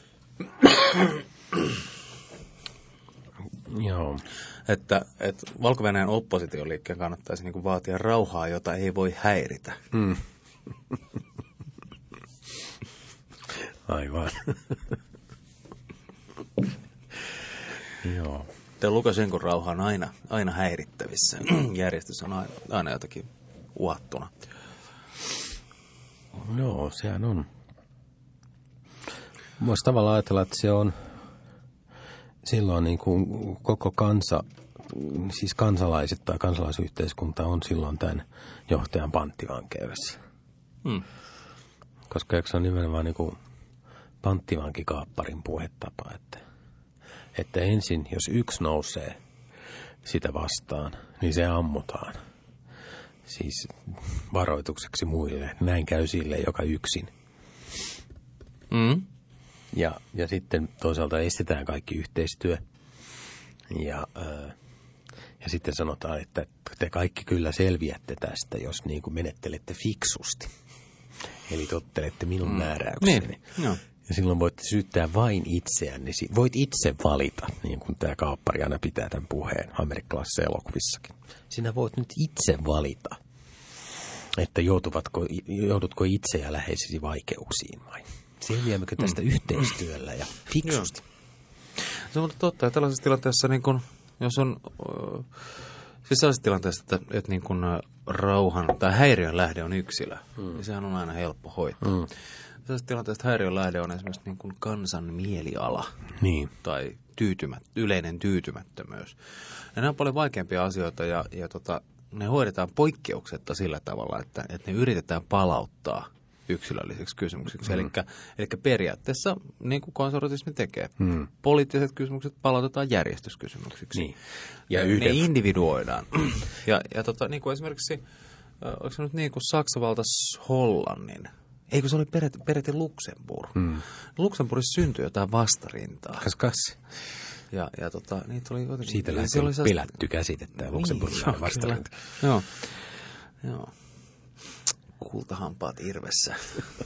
Joo. Että, että Valko-Venäjän oppositioliikkeen kannattaisi niin kuin vaatia rauhaa, jota ei voi häiritä. Mm. Aivan. Joo. Tämä Lukashenkon rauha on aina, aina häirittävissä. Järjestys on aina, aina jotakin uhattuna. Joo, sehän on. Voisi tavallaan ajatella, että se on silloin niin kuin koko kansa, siis kansalaiset tai kansalaisyhteiskunta on silloin tämän johtajan panttivankeudessa. Hmm. Koska eikö se ole nimenomaan niin kuin panttivankikaapparin puhetapa, että, että ensin jos yksi nousee sitä vastaan, niin se ammutaan. Siis varoitukseksi muille. Näin käy sille, joka yksin. Mm. Ja, ja sitten toisaalta estetään kaikki yhteistyö. Ja, ää, ja sitten sanotaan, että te kaikki kyllä selviätte tästä, jos niin kuin menettelette fiksusti. Eli tottelette minun mm. määräykseni. Niin. No. Ja silloin voitte syyttää vain itseänne. Voit itse valita, niin kuin tämä kaappari aina pitää tämän puheen amerikkalaisissa elokuvissakin. Sinä voit nyt itse valita, että joutuvatko, joudutko itse ja läheisesi vaikeuksiin vai selviämmekö tästä mm. yhteistyöllä ja fiksusti. Se on totta, että tällaisessa tilanteessa, niin kun, jos on, siis sellaisessa tilanteessa, että, että niin kun rauhan tai häiriön lähde on yksilö, mm. niin sehän on aina helppo hoitaa. Mm. Sellaisessa tilanteessa, että häiriön lähde on esimerkiksi niin kun kansan mieliala niin. tai tyytymät, yleinen tyytymättömyys. Ja nämä on paljon vaikeampia asioita ja, ja tota, ne hoidetaan poikkeuksetta sillä tavalla, että, että ne yritetään palauttaa yksilölliseksi kysymykseksi. Mm. Eli periaatteessa, niin kuin konservatismi tekee, mm. poliittiset kysymykset palautetaan järjestyskysymyksiksi. Niin. Ja, ja yhden... ne individuoidaan. ja ja tota, niin kuin esimerkiksi, onko se nyt niin kuin Saksa valtasi Hollannin? Eikö se oli peräti Luxemburg? Mm. Luxemburgissa syntyi jotain vastarintaa. Kas kas. Ja, ja tota, niitä oli jotenkin... Siitä lähti oli pelätty käsite, tämä Luxemburgin niin, vastarinta. Joo, joo. Kultahampaat irvessä.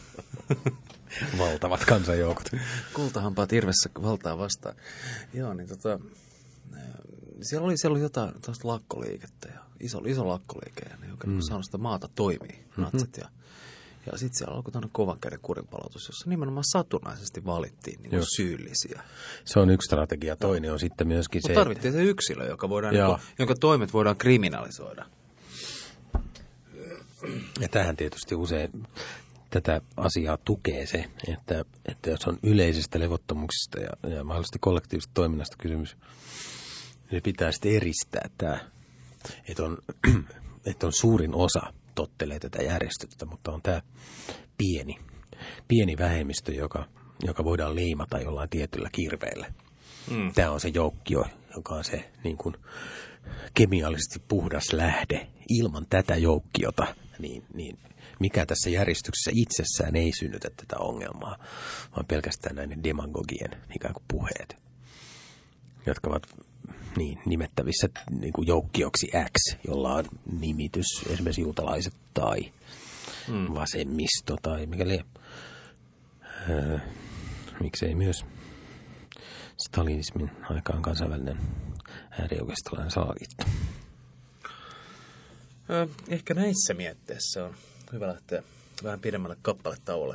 Valtavat kansanjoukot. Kultahampaat irvessä valtaa vastaan. Joo, niin tota... Siellä oli, siellä oli jotain tällaista lakkoliikettä ja iso, iso lakkoliike, ja ne oikein mm. saanut sitä maata toimii, mm-hmm. natsit. Ja, ja sitten siellä alkoi tämmöinen kovan käden kurinpalautus, jossa nimenomaan satunnaisesti valittiin niin syyllisiä. Se on yksi strategia. Toinen on sitten myöskin Mut se... tarvittiin se yksilö, joka voidaan, niin kuin, jonka toimet voidaan kriminalisoida. Ja tähän tietysti usein tätä asiaa tukee se, että, että jos on yleisestä levottomuuksista ja, ja mahdollisesti kollektiivisesta toiminnasta kysymys, niin pitää sitten eristää tämä, että on, että on suurin osa tottelee tätä järjestystä, mutta on tämä pieni, pieni vähemmistö, joka, joka voidaan leimata jollain tietyllä kirveellä. Mm. Tämä on se joukkio, joka on se niin kuin kemiallisesti puhdas lähde ilman tätä joukkiota, niin, niin mikä tässä järjestyksessä itsessään ei synnytä tätä ongelmaa, vaan pelkästään näiden demagogien ikään kuin puheet, jotka ovat niin nimettävissä niin kuin joukkioksi X, jolla on nimitys esimerkiksi juutalaiset tai mm. vasemmisto tai mikäli, öö, miksei myös stalinismin aikaan kansainvälinen äärioikeistolainen salaliitto. Öö, ehkä näissä mietteessä on hyvä lähteä vähän pidemmälle kappaletauolle.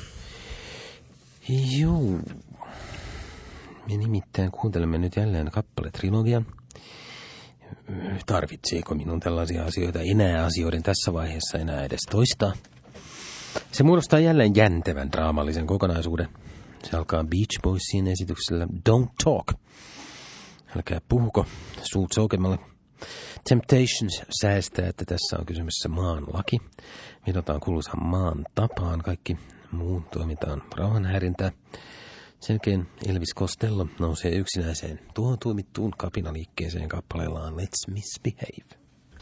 Joo. Me nimittäin kuuntelemme nyt jälleen kappaletrilogian. Tarvitseeko minun tällaisia asioita enää asioiden tässä vaiheessa enää edes toistaa? Se muodostaa jälleen jäntevän draamallisen kokonaisuuden. Se alkaa Beach Boysin esityksellä Don't Talk. Älkää puhuko suut soukemmalle. Temptations säästää, että tässä on kysymyksessä maan laki. Vedotaan kuuluisaan maan tapaan. Kaikki muun toimitaan rauhanhäirintää. Selkeän Elvis Costello nousee yksinäiseen tuohon tuomittuun kapinaliikkeeseen kappaleellaan Let's Misbehave.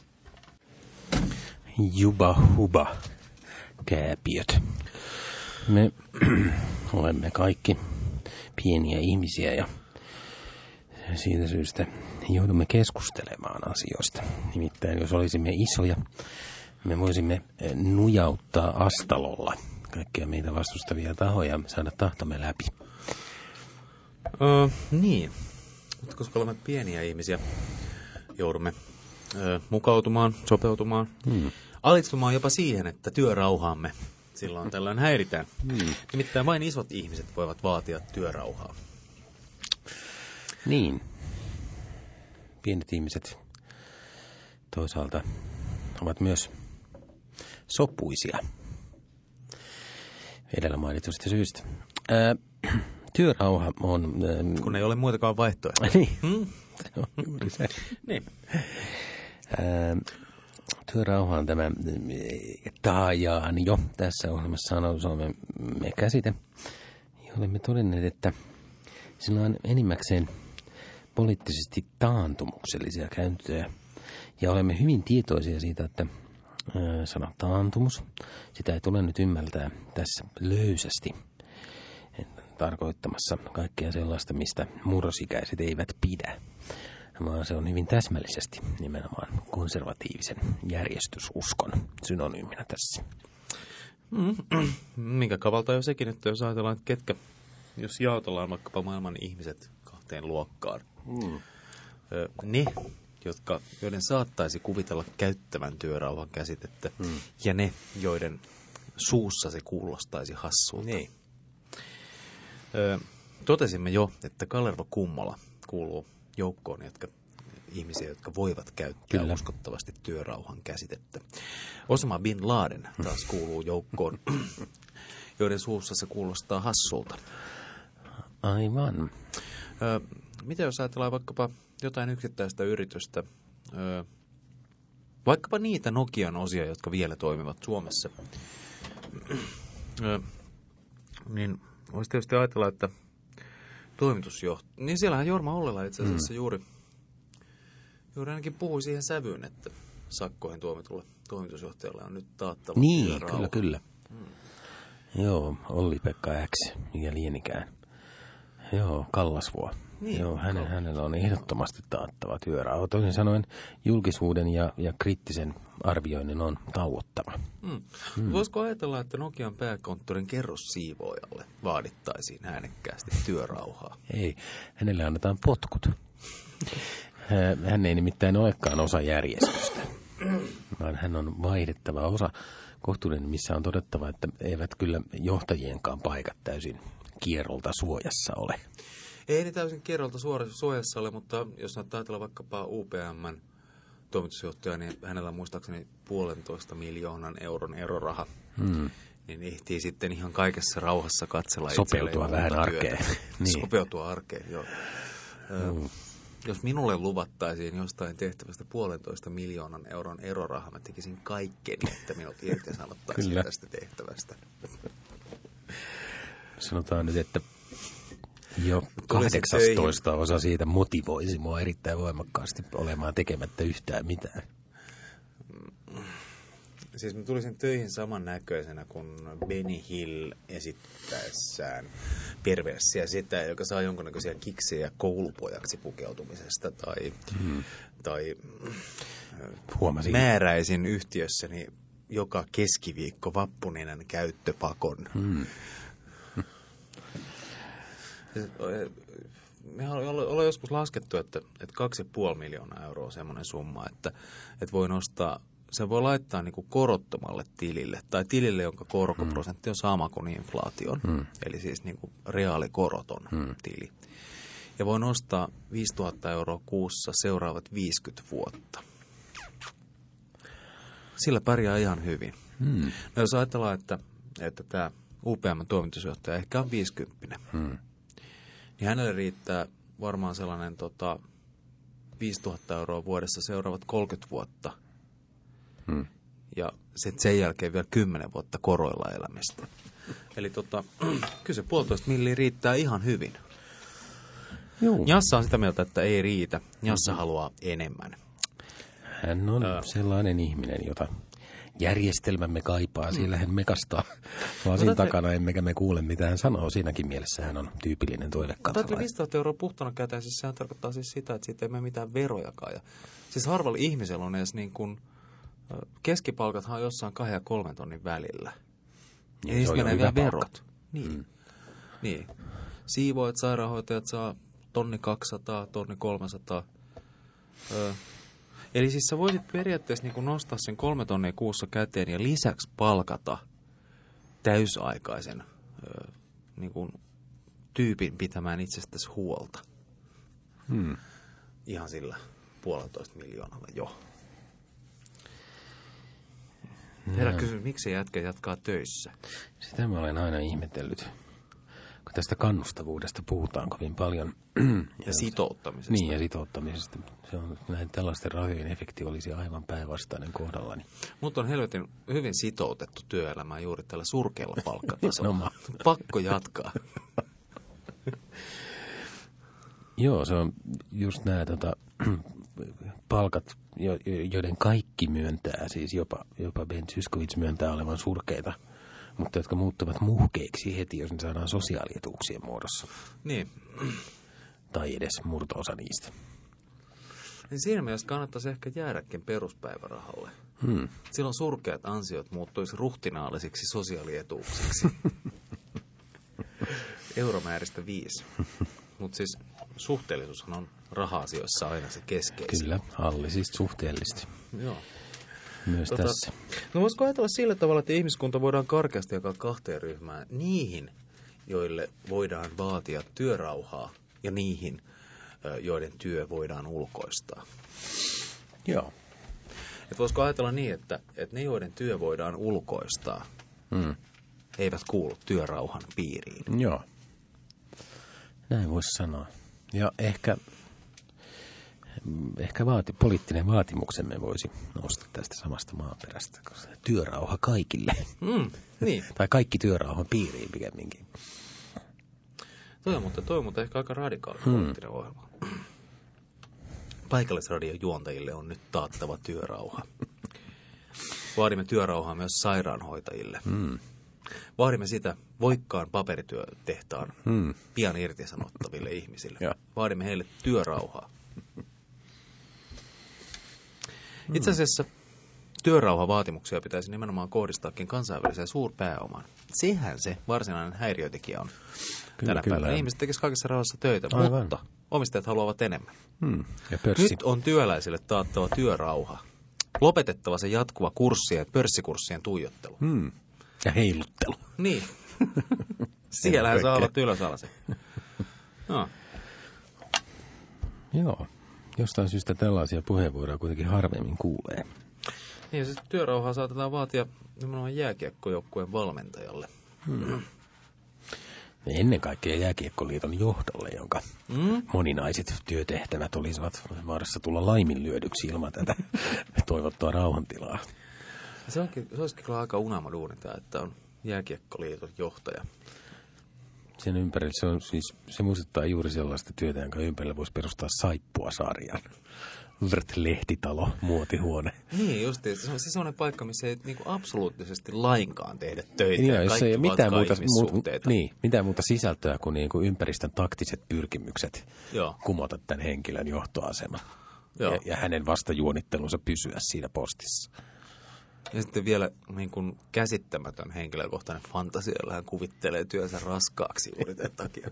Juba huba, kääpiöt. Me olemme kaikki pieniä ihmisiä ja siitä syystä joudumme keskustelemaan asioista. Nimittäin jos olisimme isoja, me voisimme nujauttaa astalolla kaikkia meitä vastustavia tahoja ja saada tahtomme läpi. Öö, niin, mutta koska olemme pieniä ihmisiä, joudumme öö, mukautumaan, sopeutumaan, hmm. alistumaan jopa siihen, että työrauhaamme silloin tällöin häiritään. Hmm. Nimittäin vain isot ihmiset voivat vaatia työrauhaa. Niin. Pienet ihmiset toisaalta ovat myös sopuisia edellä mainitusta syystä. Ää, työrauha on... Ää, kun ei ole muitakaan vaihtoehtoja. Niin, hmm? Se on juuri se. Niin. Ää, työrauha on tämä taajaan jo tässä ohjelmassa on me käsite, ja olemme todenneet, että sillä on enimmäkseen poliittisesti taantumuksellisia käyttöjä. Ja olemme hyvin tietoisia siitä, että ää, sana taantumus, sitä ei tule nyt ymmärtää tässä löysästi tarkoittamassa kaikkea sellaista, mistä murrosikäiset eivät pidä, vaan se on hyvin täsmällisesti nimenomaan konservatiivisen järjestysuskon synonyyminä tässä. Mm, minkä kavalta jo sekin, että jos ajatellaan, että ketkä, jos jaotellaan vaikkapa maailman ihmiset kahteen luokkaan, mm. ne, jotka, joiden saattaisi kuvitella käyttävän työrauhan käsitettä, mm. ja ne, joiden suussa se kuulostaisi hassulta. Niin. Ö, totesimme jo, että Kalervo Kummola kuuluu joukkoon, jotka, ihmisiä, jotka voivat käyttää Kyllä. uskottavasti työrauhan käsitettä. Osama Bin Laden taas kuuluu joukkoon, joiden suussa se kuulostaa hassulta. Aivan. Ö, mitä jos ajatellaan vaikkapa jotain yksittäistä yritystä, ö, vaikkapa niitä Nokian osia, jotka vielä toimivat Suomessa, ö, niin voisi tietysti ajatella, että toimitusjohtaja, niin siellähän Jorma Ollela itse asiassa mm. juuri, juuri ainakin puhui siihen sävyyn, että sakkoihin tuomitulle toimitusjohtajalle on nyt taattava Niin, työrauha. kyllä, kyllä. Mm. Joo, Olli-Pekka X, mikä lienikään. Joo, Kallasvuo. Niin, Joo, hänen, hänellä on ehdottomasti taattava työrauha. Toisin sanoen julkisuuden ja, ja kriittisen arvioinnin on tauottava. Mm. Mm. Voisiko ajatella, että Nokian pääkonttorin kerrossiivoojalle vaadittaisiin äänekkäästi työrauhaa? Ei, hänelle annetaan potkut. Hän ei nimittäin olekaan osa järjestystä, vaan hän on vaihdettava osa kohtuuden, missä on todettava, että eivät kyllä johtajienkaan paikat täysin kierrolta suojassa ole. Ei ne täysin kierrolta suojassa ole, mutta jos ajatellaan vaikkapa U P M:n toimitusjohtaja, niin hänellä muistaakseni puolentoista miljoonan euron eroraha. Hmm. Niin ehtii sitten ihan kaikessa rauhassa katsella sopeutua vähän arkeen. Niin. Sopeutua arkeen, joo. Hmm. Jos minulle luvattaisiin jostain tehtävästä puolentoista miljoonan euron eroraha, mä tekisin kaikkeni, että minut irtisanottaisiin tästä tehtävästä. Sanotaan nyt, että Jo kahdeksastoista osa siitä motivoisi mua erittäin voimakkaasti olemaan tekemättä yhtään mitään. Siis mä tulisin töihin samannäköisenä kuin Benny Hill esittäessään perversiä sitä, joka saa jonkunnäköisiä kiksejä koulupojaksi pukeutumisesta tai, hmm. tai Huomasin. määräisin yhtiössäni joka keskiviikko vappuninen käyttöpakon. Hmm. Me ollaan joskus laskettu, että, että kaksi ja puoli miljoonaa euroa on semmoinen summa, että, että voi nostaa, se voi laittaa niin kuin korottomalle tilille tai tilille, jonka korkoprosentti on sama kuin inflaation, hmm. eli siis niin kuin reaalikoroton hmm. tili. Ja voi nostaa viisituhatta euroa kuussa seuraavat viisikymmentä vuotta. Sillä pärjää ihan hyvin. Hmm. No jos ajatellaan, että, että tämä U P M:n toimitusjohtaja ehkä on viisikymppinen, hmm. niin hänelle riittää varmaan sellainen tota, viisituhatta euroa vuodessa seuraavat kolmekymmentä vuotta. Hmm. Ja sitten sen jälkeen vielä kymmenen vuotta koroilla elämistä. Eli tota, kyllä se puolitoista milliä riittää ihan hyvin. Juu. Jassa on sitä mieltä, että ei riitä. Jassa hmm. haluaa enemmän. Hän on Ö. sellainen ihminen, jota järjestelmämme kaipaa. Siellä hän mekastaa lasin no, takana, emmekä me kuule, mitä hän sanoo. Siinäkin mielessä hän on tyypillinen toivekansalainen. Tätä viisituhatta euroa puhtana käteen, siis sehän tarkoittaa siis sitä, että siitä ei mene mitään verojakaan. Ja, siis harvalla ihmisellä on edes niin kuin, keskipalkathan on jossain kahden ja kolmen tonnin välillä. Ja niistä menee vielä verot. Niin. Mm. niin. Siivoajat, sairaanhoitajat saa tonni kaksisataa, tonni kolmesataa. Öö. Eli siis sä voisit periaatteessa niin kuin nostaa sen kolme tonnia kuussa käteen ja lisäksi palkata täysaikaisen öö, niin kuin tyypin pitämään itsestäsi huolta. Hmm. Ihan sillä puolitoista miljoonalla jo. Herra kysyy, miksi jätkä jatkaa töissä? Sitä mä olen aina ihmetellyt. Kun tästä kannustavuudesta puhutaan kovin paljon. Ja, ja sitouttamisesta. Niin, ja sitouttamisesta. Se on, näin tällaisten rahojen efekti olisi aivan päinvastainen kohdallani. Mutta on helvetin hyvin sitoutettu työelämään juuri tällä surkealla palkkatasolla. Pakko jatkaa. Joo, se on just nämä tota, palkat, joiden kaikki myöntää, siis jopa, jopa Ben Zyskowicz myöntää olevan surkeita, mutta jotka muuttuvat muhkeiksi heti, jos ne saadaan sosiaalietuuksien muodossa. Niin. Tai edes murto-osa niistä. Niin siinä mielessä kannattaisi ehkä jäädäkin peruspäivärahalle. Hmm. Silloin surkeat ansiot muuttuisi ruhtinaalisiksi sosiaalietuuksiksi. Euromääristä viisi. Mutta siis suhteellisuushan on raha-asioissa aina se keskeisin. Kyllä, Alli siis suhteellisesti. Joo. Myös tota, tässä. No voisiko ajatella sillä tavalla, että ihmiskunta voidaan karkeasti jakaa kahteen ryhmään. Niihin, joille voidaan vaatia työrauhaa ja niihin, joiden työ voidaan ulkoistaa. Joo. Et voisiko ajatella niin, että, että ne, joiden työ voidaan ulkoistaa, mm. eivät kuulu työrauhan piiriin. Joo. Näin voisi sanoa. Ja ehkä, ehkä vaati, poliittinen vaatimuksemme voisi nousta tästä samasta maaperästä, koska työrauha kaikille. Mm, niin. Tai kaikki työrauhan piiriin pikemminkin. Toi on mutta, toi on mutta ehkä aika radikaali poliittinen hmm. ohjelma. Paikallisradion juontajille on nyt taattava työrauha. Vaadimme työrauhaa myös sairaanhoitajille. Hmm. Vaadimme sitä voikkaan paperityötehtaan hmm. pian irtisanottaville ihmisille. Ja. Vaadimme heille työrauhaa. Hmm. Itse asiassa työrauhavaatimuksia pitäisi nimenomaan kohdistaakin kansainväliseen suurpääomaan. Sehän se varsinainen häiriötekijä on. Kyllä, tänä kyllä. päivänä. Ihmiset tekisivät kaikessa rauhassa töitä, aivan. Mutta omistajat haluavat enemmän. Hmm. Ja nyt on työläisille taattava työrauha. Lopetettava se jatkuva kurssien, pörssikurssien tuijottelu. Hmm. Ja heiluttelu. Niin. Siellähän saa olla ylös alas. No. Joo. Jostain syystä tällaisia puheenvuoroja kuitenkin harvemmin kuulee. Niin, siis työrauhaa saatetaan vaatia nimenomaan jääkiekkojoukkueen valmentajalle. Hmm. Ennen kaikkea Jääkiekkoliiton johdolle, jonka mm? moninaiset työtehtävät olisivat vaarassa tulla laiminlyödyksi ilman tätä toivottua rauhantilaa. Se, onkin, se olisikin kyllä aika unelmaduuni tämä, että on Jääkiekkoliiton johtaja. Sen ympärillä se on siis, se muistuttaa juuri sellaista työtä, jonka ympärillä voisi perustaa Saippua-sarjan. Lehtitalo, muotihuone. Niin, justiin. Se on se sellainen paikka, missä ei niinku absoluuttisesti lainkaan tehdä töitä. Joo, jos ei mitään muuta, mu, niin, mitään muuta sisältöä kuin niinku ympäristön taktiset pyrkimykset Joo. kumota tämän henkilön johtoasema. Joo. Ja, ja hänen vastajuonittelunsa pysyä siinä postissa. Ja sitten vielä niin kuin käsittämätön henkilökohtainen fantasia, jolla hän kuvittelee työnsä raskaaksi juuri tämän takia.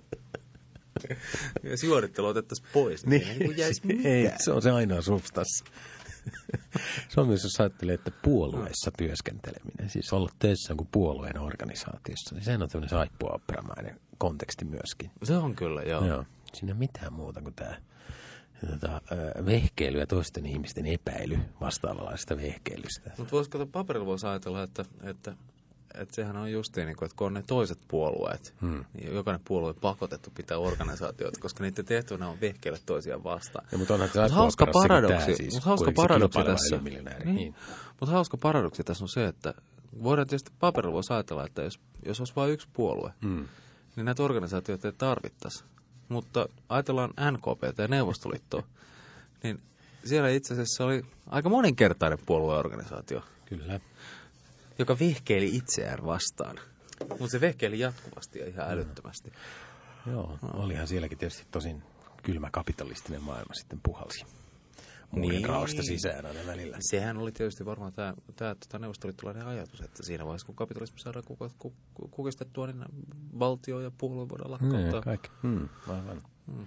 Jos juonittelu otettaisiin pois, niin, niin, niin jäisi mitään. Ei, se on se ainoa substanssi. Se on myös, jos ajattelee, että puolueissa no. työskenteleminen, siis olla töissä kuin puolueen organisaatiossa, niin sehän on tämmöinen saippuaopperamainen konteksti myöskin. Se on kyllä, joo. joo. Siinä ei ole mitään muuta kuin tämä tota, vehkeily ja toisten ihmisten epäily vastaavanlaisesta vehkeilystä. Mutta voisiko paperilla voisi ajatella, että, että, että sehän on justiin niin kuin, että kun on ne toiset puolueet, hmm. niin jokainen puolue on pakotettu pitää organisaatioita, koska niiden tehtävänä on vehkeillä toisiaan vastaan. Ja, mutta onhan se mut hauska paradoksi, siis, mut hauska paradoksi tässä, niin. niin, mutta hauska paradoksi tässä on se, että voidaan tietysti paperilla voisi ajatella, että jos, jos olisi vain yksi puolue, hmm. niin näitä organisaatioita ei tarvittaisi. Mutta ajatellaan N K P:tä ja Neuvostoliittoa, niin siellä itse asiassa oli aika moninkertainen puolueorganisaatio. Kyllä. Joka vehkeili itseään vastaan. Mutta se vehkeili jatkuvasti ja ihan älyttömästi. Mm. Joo, no. Olihan sielläkin tietysti tosin kylmä kapitalistinen maailma sitten puhalsi. Muurin niin. raosta sisään aina välillä. Sehän oli tietysti varmaan tämä, tämä tota neuvostoliittolainen ajatus, että siinä vaiheessa kun kapitalismi saadaan kukistettua, niin valtio ja puolue voidaan lakkauttaa. Ne, kaikki. Hmm, aivan. Hmm.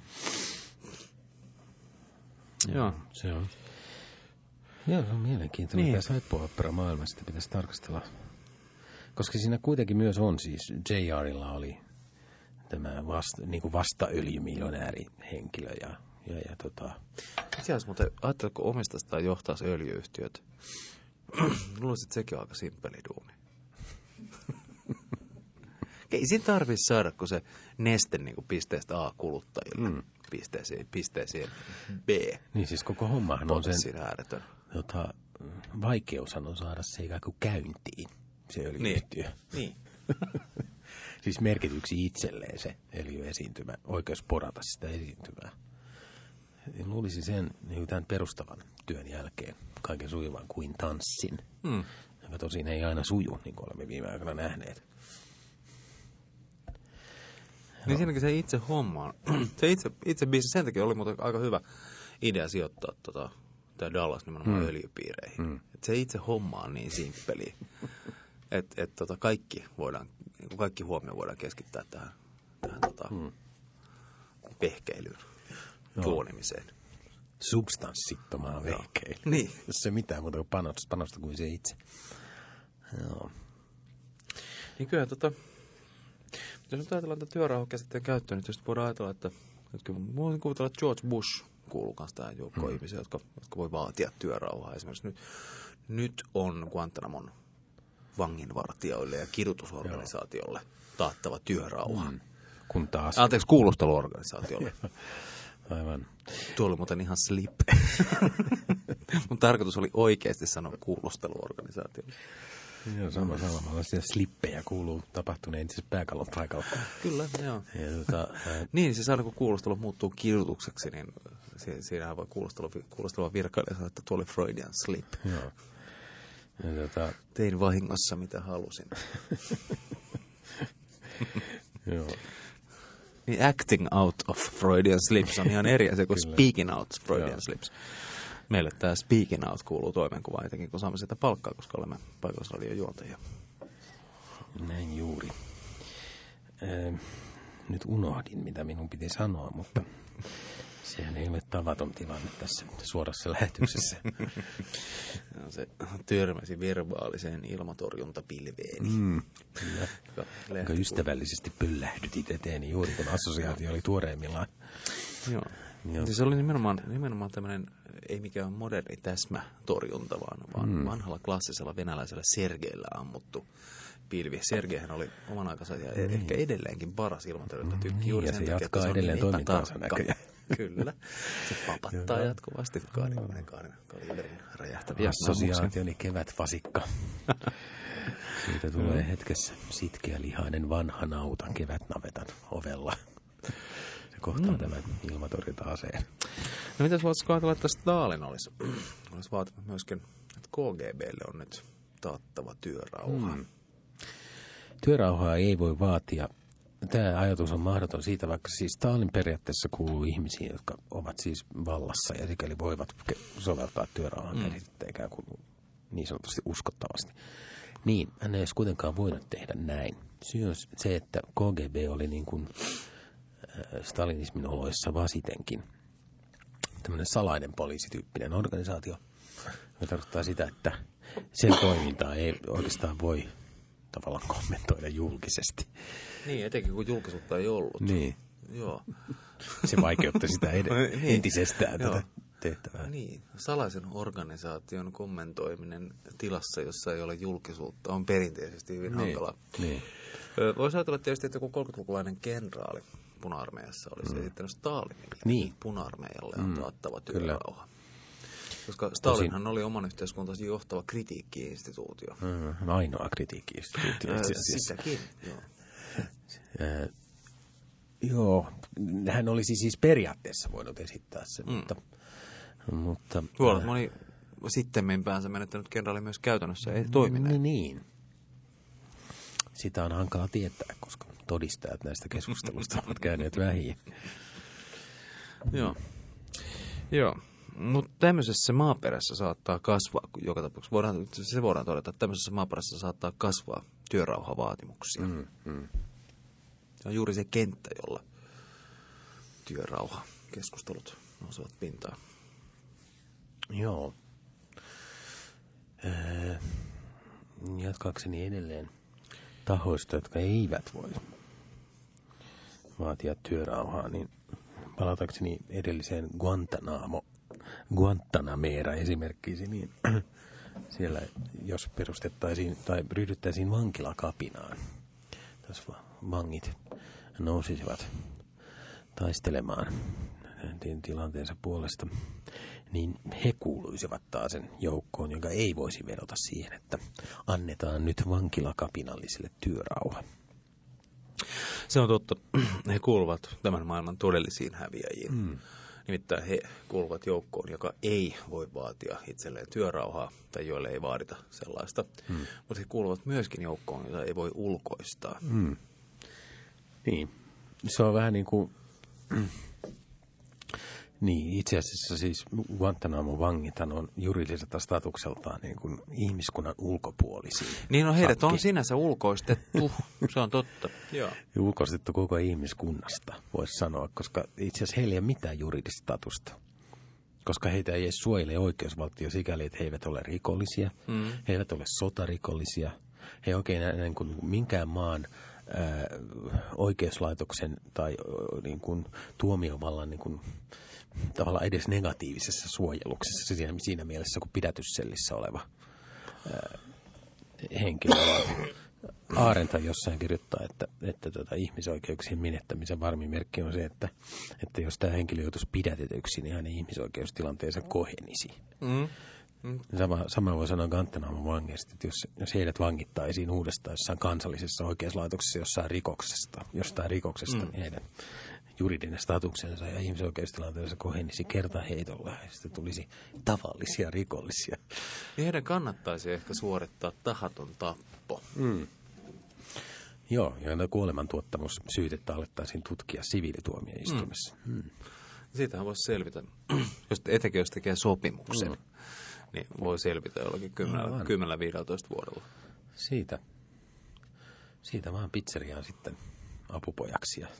Joo. Se on. Joo, se on mielenkiintoinen. Niin. Tämä saippuaopera maailma sitten pitäisi tarkastella. Koska siinä kuitenkin myös on siis, J R:lla oli tämä vasta, niin kuin vastaöljymiljonääri henkilö ja, ja, ja tota... Itse asiassa, mutta ajatteletko omistaisi tai johtaisi öljyyhtiöt? Luulisin, että sekin on aika simppeli duuni. Ei siinä tarvitse saada, kun se neste niin kuin pisteestä A kuluttajille mm. pisteeseen, pisteeseen B. Niin siis koko hommahan on sen... Siinä ääretön. Jota, vaikeushan on saada se ikään kuin käyntiin, se öljyyhtiö. Niin. niin. Siis merkityksi itselleen se öljyesiintymä, oikeus porata sitä esiintymää. Luulisin sen niin tämän perustavan työn jälkeen kaiken sujuvan kuin tanssin, mm. joka tosin ei aina suju, niin kuin olemme viime aikoina nähneet. Niin siinäkin se itse homma on. Se itse, itse biisi sen takia oli muuten aika hyvä idea sijoittaa tota, tämä Dallas nimenomaan mm. öljypiireihin. Mm. Et se itse homma on niin simppeli, että et, tota, kaikki, voidaan, kaikki huomio voidaan keskittää tähän, tähän tota, mm. vehkeilyyn, tuonimiseen. Substanssittomaan vehkeilyyn. Niin. Jos se mitään muuta kuin panosta, panosta kuin se itse. Joo. Niin kyllä tota... Jos nyt ajatellaan tätä työrauhakäsitteen käyttöön, niin tietysti voidaan ajatella, että, että voisin kuvitella, että George Bush kuuluu myös tähän joukkoon hmm. ihmisiä, jotka, jotka voi vaatia työrauhaa. Esimerkiksi nyt, nyt on Guantanamon vanginvartijoille ja kidutusorganisaatiolle taattava työrauha. Hmm. Kun taas... Anteeksi, kuulusteluorganisaatiolle. Aivan. Tuo oli muuten ihan slip. Mun tarkoitus oli oikeasti sanoa kuulusteluorganisaatiolle. Joo, sama sama. Slippejä kuuluu tapahtuneen itse asiassa pääkallon paikalla. Kyllä, joo. Ja, tota, ää... Niin, siis aina kun kuulustelu muuttuu kidutukseksi, niin siinähän voi kuulustelua virkailija sanoa, että tuo oli Freudian slip. Joo. Ja, tota... Tein vahingossa mitä halusin. Joo. Niin acting out of Freudian slips on ihan eri asia kuin speaking out Freudian joo. slips. Meille tämä speaking out kuuluu toimenkuvaan, etenkin kun saamme sitä palkkaa, koska olemme paikallisradion juontajia. Näin juuri. Öö, nyt unohdin, mitä minun piti sanoa, mutta sehän ei ole tavaton tilanne tässä suorassa lähetyksessä. No, se törmäsi verbaaliseen ilmatorjuntapilveeni. Mm, joka, joka ystävällisesti pöllähdytit eteeni juuri, kun assosiaatio oli tuoreimmillaan. Joo. Joo. Se oli nimenomaan, nimenomaan tämmöinen, ei mikään moderni täsmätorjunta, vaan, vaan mm. vanhalla klassisella venäläisellä Sergeillä ammuttu pilvi. Sergeihän oli oman aikansa ja mm. ehkä edelleenkin paras ilmatorjuntatykki. Mm. Juuri ja sen se takia, jatkaa edelleen niin toimintaansa näköjään. Kyllä. Se papattaa jatkuvasti kahdenkymmenen kaliberin räjähtävää. Assosiaationi kevätvasikka. Siitä tulee mm. hetkessä sitkeä lihainen vanha nauta kevätnavetan ovella. Se kohtaa mm. tämän ilmatorjunta-aseen. No mitäs voitaisiin ajatella, että Stalin olisi, olisi vaatinut myöskin, että K G B:lle on nyt taattava työrauha. Mm. Työrauhaa ei voi vaatia. Tämä ajatus on mahdoton siitä, vaikka siis Stalin periaatteessa kuuluu ihmisiin, jotka ovat siis vallassa ja sikäli voivat soveltaa työrauhan mm. käsitettä ikään kuin niin sanotusti uskottavasti. Niin, hän ei olisi kuitenkaan voinut tehdä näin. Syy on se, että K G B oli niin kuin stalinismin oloissa vasitenkin tämmöinen salainen poliisityyppinen organisaatio. Se tarkoittaa sitä, että sen toimintaa ei oikeastaan voi tavallaan kommentoida julkisesti. Niin, etenkin kun julkisuutta ei ollut. Niin. Joo. Se vaikeutti sitä ed- niin. entisestään tätä tehtävää. Niin, salaisen organisaation kommentoiminen tilassa, jossa ei ole julkisuutta, on perinteisesti hyvin niin. hankalaa. Niin. Voisi ajatella tietysti, että joku kolmekymmentälukulainen kenraali puna-armeijassa olisi mm. esittänyt Stalinille. Niin. Puna-armeijalle on taattava työrauha. Koska Stalinhan Tosin... oli oman yhteiskuntansa johtava kritiikki-instituutio. Mm, ainoa kritiikki-instituutio. Äh, sitäkin, joo. Äh, joo, hän olisi siis periaatteessa voinut esittää sen, mm. mutta... mutta Huolet äh, moni sittemmin päänsä menettänyt kenraali myös käytännössä ei toimineet. Niin, niin. Sitä on hankala tietää, koska todistajat näistä keskustelusta ovat käyneet vähiin. Joo. Joo. Mutta tämmöisessä maaperässä saattaa kasvaa, joka tapauksessa voidaan, se voidaan todeta, että tämmöisessä maaperässä saattaa kasvaa työrauhavaatimuksia. Mm, mm. Se on juuri se kenttä, jolla työrauha-keskustelut nousevat pintaan. Joo. Öö, jatkaakseni edelleen tahoista, jotka eivät voi vaatia työrauhaa, niin palatakseni edelliseen Guantanamo Guantanamera esimerkiksi, niin siellä jos perustettaisiin tai ryhdyttäisiin vankilakapinaan, tässä vangit nousisivat taistelemaan tilanteensa puolesta, niin he kuuluisivat taas sen joukkoon, joka ei voisi vedota siihen, että annetaan nyt vankilakapinallisille työrauha. Se on totta. He kuuluvat tämän maailman todellisiin häviäjiin. Mm. Nimittäin he kuuluvat joukkoon, joka ei voi vaatia itselleen työrauhaa tai joille ei vaadita sellaista. Mm. Mutta he kuuluvat myöskin joukkoon, jota ei voi ulkoistaa. Mm. Niin. Se on vähän niin kuin... Niin, itse asiassa siis Guantanamon vangithan on juridiselta statukseltaan niin kuin ihmiskunnan ulkopuolisia. Niin, no heidät Sakki. on sinänsä ulkoistettu, se on totta. Joo. Ulkoistettu koko ihmiskunnasta, voisi sanoa, koska itse asiassa heillä ei ole mitään juridista statusta. Koska heitä ei edes suojele oikeusvaltio sikäli, että he eivät ole rikollisia, mm. he eivät ole sotarikollisia, he ei oikein niin kuin minkään maan... Ää, oikeuslaitoksen tai niin kuin, tuomiovallan niin kuin, tavallaan edes negatiivisessa suojeluksessa siinä, siinä mielessä kuin pidätyssellissä oleva ää, henkilö. Aarenta jossain kirjoittaa, että, että tuota, ihmisoikeuksien menettämisen varmimerkki on se, että, että jos tämä henkilö joutuisi pidätetyksi, niin hänen ihmisoikeustilanteensa kohenisi. Mm. Mm. Sama, sama voi sanoa Guantanamon vangeista, että jos, jos heidät vangittaisiin uudestaan jossain kansallisessa oikeuslaitoksessa jossain rikoksesta, jostain rikoksesta, mm. niin heidän juridinen statuksensa ja ihmisoikeustilanteensa kohenisi kertaheitolla ja sitten tulisi tavallisia rikollisia. Ja heidän kannattaisi ehkä suorittaa tahaton tappo. Mm. Joo, ja kuolemantuottamussyytettä alettaisiin tutkia siviilituomioistuimessa. Mm. Mm. Siitähän voisi selvitä, jos, etenkin jos tekee sopimuksen. Mm. Niin voi selvitä jollakin kymmenen viisitoista vuodella. Siitä. Siitä vaan pizzeriaan sitten apupojaksi ja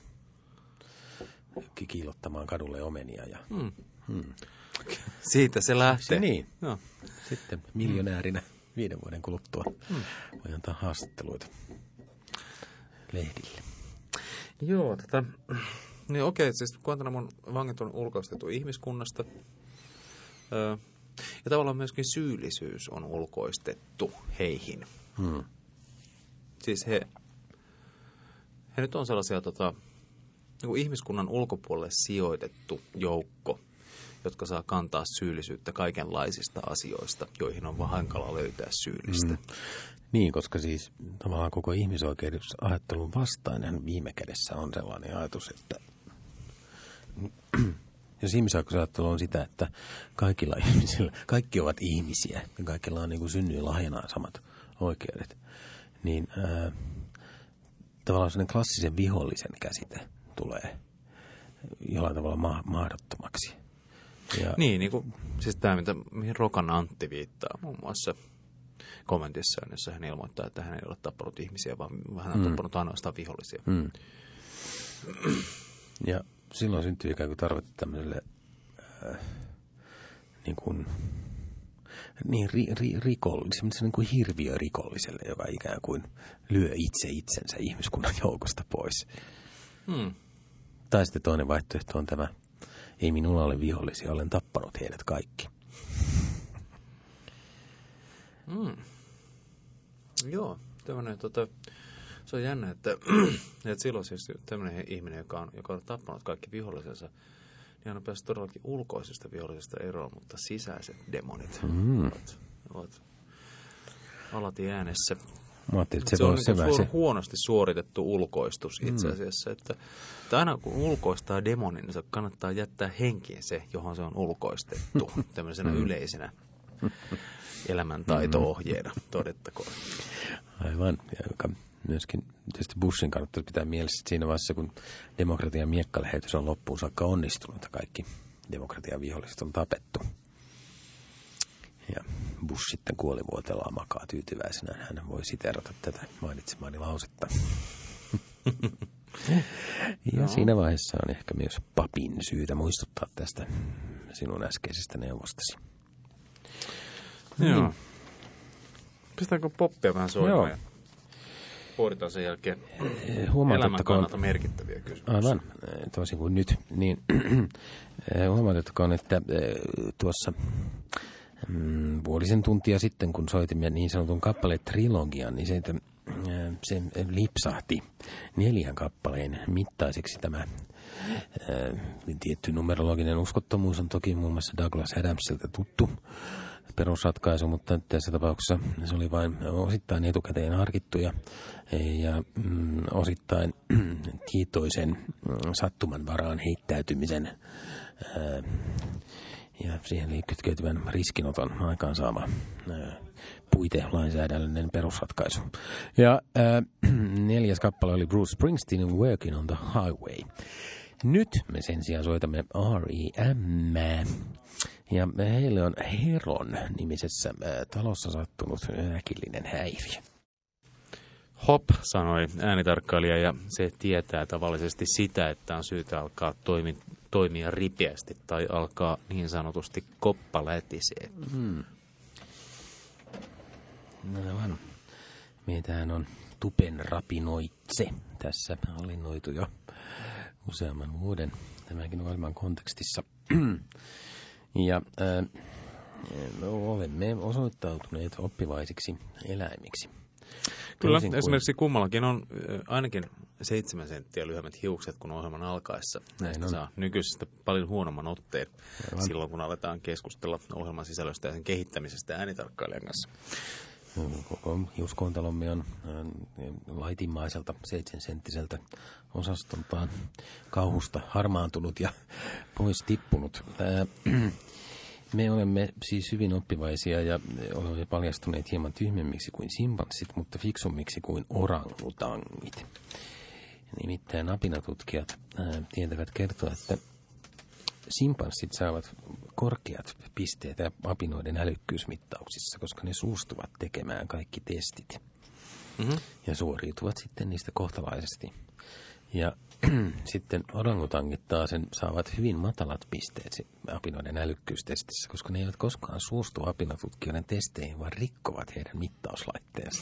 kiilottamaan kadulle omenia. Ja, hmm. Hmm. Siitä se lähtee. Se niin. No. Sitten miljonäärinä viiden vuoden kuluttua hmm. voi antaa haastatteluita lehdille. Joo, tätä... Niin okei, siis Guantanamon vangit on ulkoistettu ihmiskunnasta. Öö, Ja tavallaan myöskin syyllisyys on ulkoistettu heihin. Hmm. Siis he, he nyt on sellaisia tota, niin kuin ihmiskunnan ulkopuolelle sijoitettu joukko, jotka saa kantaa syyllisyyttä kaikenlaisista asioista, joihin on vaan hankala löytää syyllistä. Mm. Niin, koska siis tavallaan koko ihmisoikeusajattelun vastainen viime kädessä on sellainen ajatus, että jos ihmisoikeusajattelu on sitä, että kaikilla ihmisillä, kaikki ovat ihmisiä ja kaikilla on niin kuin synnyin lahjanaan samat oikeudet, niin ää, tavallaan sellainen klassisen vihollisen käsite tulee jollain tavalla ma- mahdottomaksi. Ja niin, niin kuin, siis tämä, mitä, mihin Rokan Antti viittaa muun muassa kommentissaan, jossa hän ilmoittaa, että hän ei ole tappanut ihmisiä, vaan hän on mm. tappanut ainoastaan vihollisia. Mm. Ja silloin syntyy ikään kuin tarvetta tämmöiselle äh, niin kuin, niin ri, ri, rikolliselle, niin kuin hirviörikolliselle, joka ikään kuin lyö itse itsensä ihmiskunnan joukosta pois. Mm. Tai sitten toinen vaihtoehto on tämä, ei minulla ole vihollisia, olen tappanut heidät kaikki. Mm. Joo, tämmöinen, tota, se on jännä, että, että silloin siis tämmöinen ihminen, joka on, joka on tappanut kaikki vihollisensa, niin hän on päässyt todellakin ulkoisesta vihollisesta eroon, mutta sisäiset demonit mm. ovat, ovat alati äänessä. Mä ajattelin, että se, se on se niin se... huonosti suoritettu ulkoistus itse asiassa, mm. että, että aina kun ulkoistaa demonin, niin se kannattaa jättää henkiin se, johon se on ulkoistettu, tämmöisenä mm. yleisenä elämäntaito-ohjeena, todettakoon. Aivan, ja joka myöskin tietysti Bushin kannattaa pitää mielessä, että siinä vaiheessa, kun demokratian miekkalähetys on loppuun saakka onnistunut ja kaikki demokratian viholliset on tapettu. Ja Bush sitten kuolivuotellaan makaa tyytyväisenä. Hän voi siteerata tätä mainitsemaani lausetta. Ja no. Siinä vaiheessa on ehkä myös papin syytä muistuttaa tästä sinun äskeisestä neuvostasi. Joo. Hmm. Pistäänkö poppia vähän soimaan ja pohditaan sen jälkeen elämän kannalta merkittäviä kysymyksiä. Aivan, toisin kuin nyt. Niin, huomautettakoon, että tuossa mm, puolisen tuntia sitten, kun soitimme niin sanotun kappaleen trilogian, niin se, se lipsahti neljän kappaleen mittaiseksi tämä ää, tietty numerologinen uskottomuus on toki muun muassa Douglas Adamsilta tuttu perusratkaisu, mutta tässä tapauksessa se oli vain osittain etukäteen harkittu ja, ja mm, osittain tietoisen sattuman varaan heittäytymisen ää, ja siihen kytkeytyvän riskinoton aikaansaama ää, puitelainsäädännöllinen perusratkaisu. Ja ää, neljäs kappale oli Bruce Springsteen Working on the Highway. Nyt me sen sijaan soitamme R E M. Ja heille on Heron nimisessä talossa sattunut äkillinen häiriö. Hop, sanoi äänitarkkailija, ja se tietää tavallisesti sitä, että on syytä alkaa toimi, toimia ripeästi tai alkaa niin sanotusti koppa lätisee. Hmm. No vaan. Meitähän on tupen rapinoitse tässä hallinnoitu jo useamman vuoden tämänkin ohjelman kontekstissa. Ja äh, olemme osoittautuneet oppivaisiksi eläimiksi. Kyllä, Toisin esimerkiksi kuin kummallakin on äh, ainakin seitsemän senttiä lyhyemmät hiukset kuin ohjelman alkaessa. Näistä saa nykyisestä paljon huonomman otteen Aivan. silloin, kun aletaan keskustella ohjelman sisällöstä ja sen kehittämisestä äänitarkkailijan kanssa. Koko hiuskoontalomme on laitimaiselta seitsemän-senttiseltä osastoltaan kauhusta harmaantunut ja pois tippunut. Me olemme siis hyvin oppivaisia ja olemme paljastuneet hieman tyhmemmiksi kuin simpanssit, mutta fiksummiksi kuin orangutangit. Nimittäin apinatutkijat tietävät kertoa, että simpanssit saavat korkeat pisteet apinoiden älykkyysmittauksissa, koska ne suostuvat tekemään kaikki testit mm-hmm. ja suoriutuvat sitten niistä kohtalaisesti. Ja sitten orangutangit taas saavat hyvin matalat pisteet apinoiden älykkyystestissä, koska ne eivät koskaan suostu apinatutkijoiden testeihin, vaan rikkovat heidän mittauslaitteensa.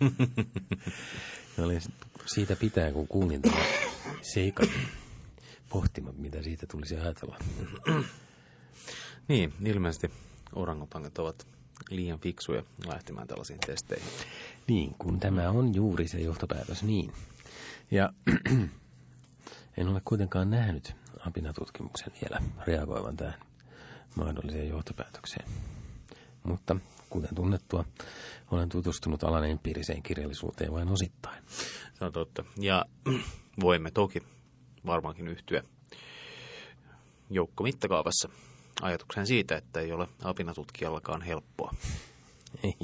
Olin siitä pitää, kun kuulin tämän seikan pohtimat, mitä siitä tulisi ajatella. Niin, ilmeisesti orangutangit ovat liian fiksuja lähtemään tällaisiin testeihin. Niin, kun tämä on juuri se johtopäätös, niin. Ja en ole kuitenkaan nähnyt apinatutkimuksen vielä reagoivan tähän mahdolliseen johtopäätökseen. Mutta kuten tunnettua, olen tutustunut alan empiiriseen kirjallisuuteen vain osittain. Se on totta. Ja voimme toki varmaankin yhtyä joukkomittakaavassa ajatukseen siitä, että ei ole apinatutkijallakaan helppoa. Ei.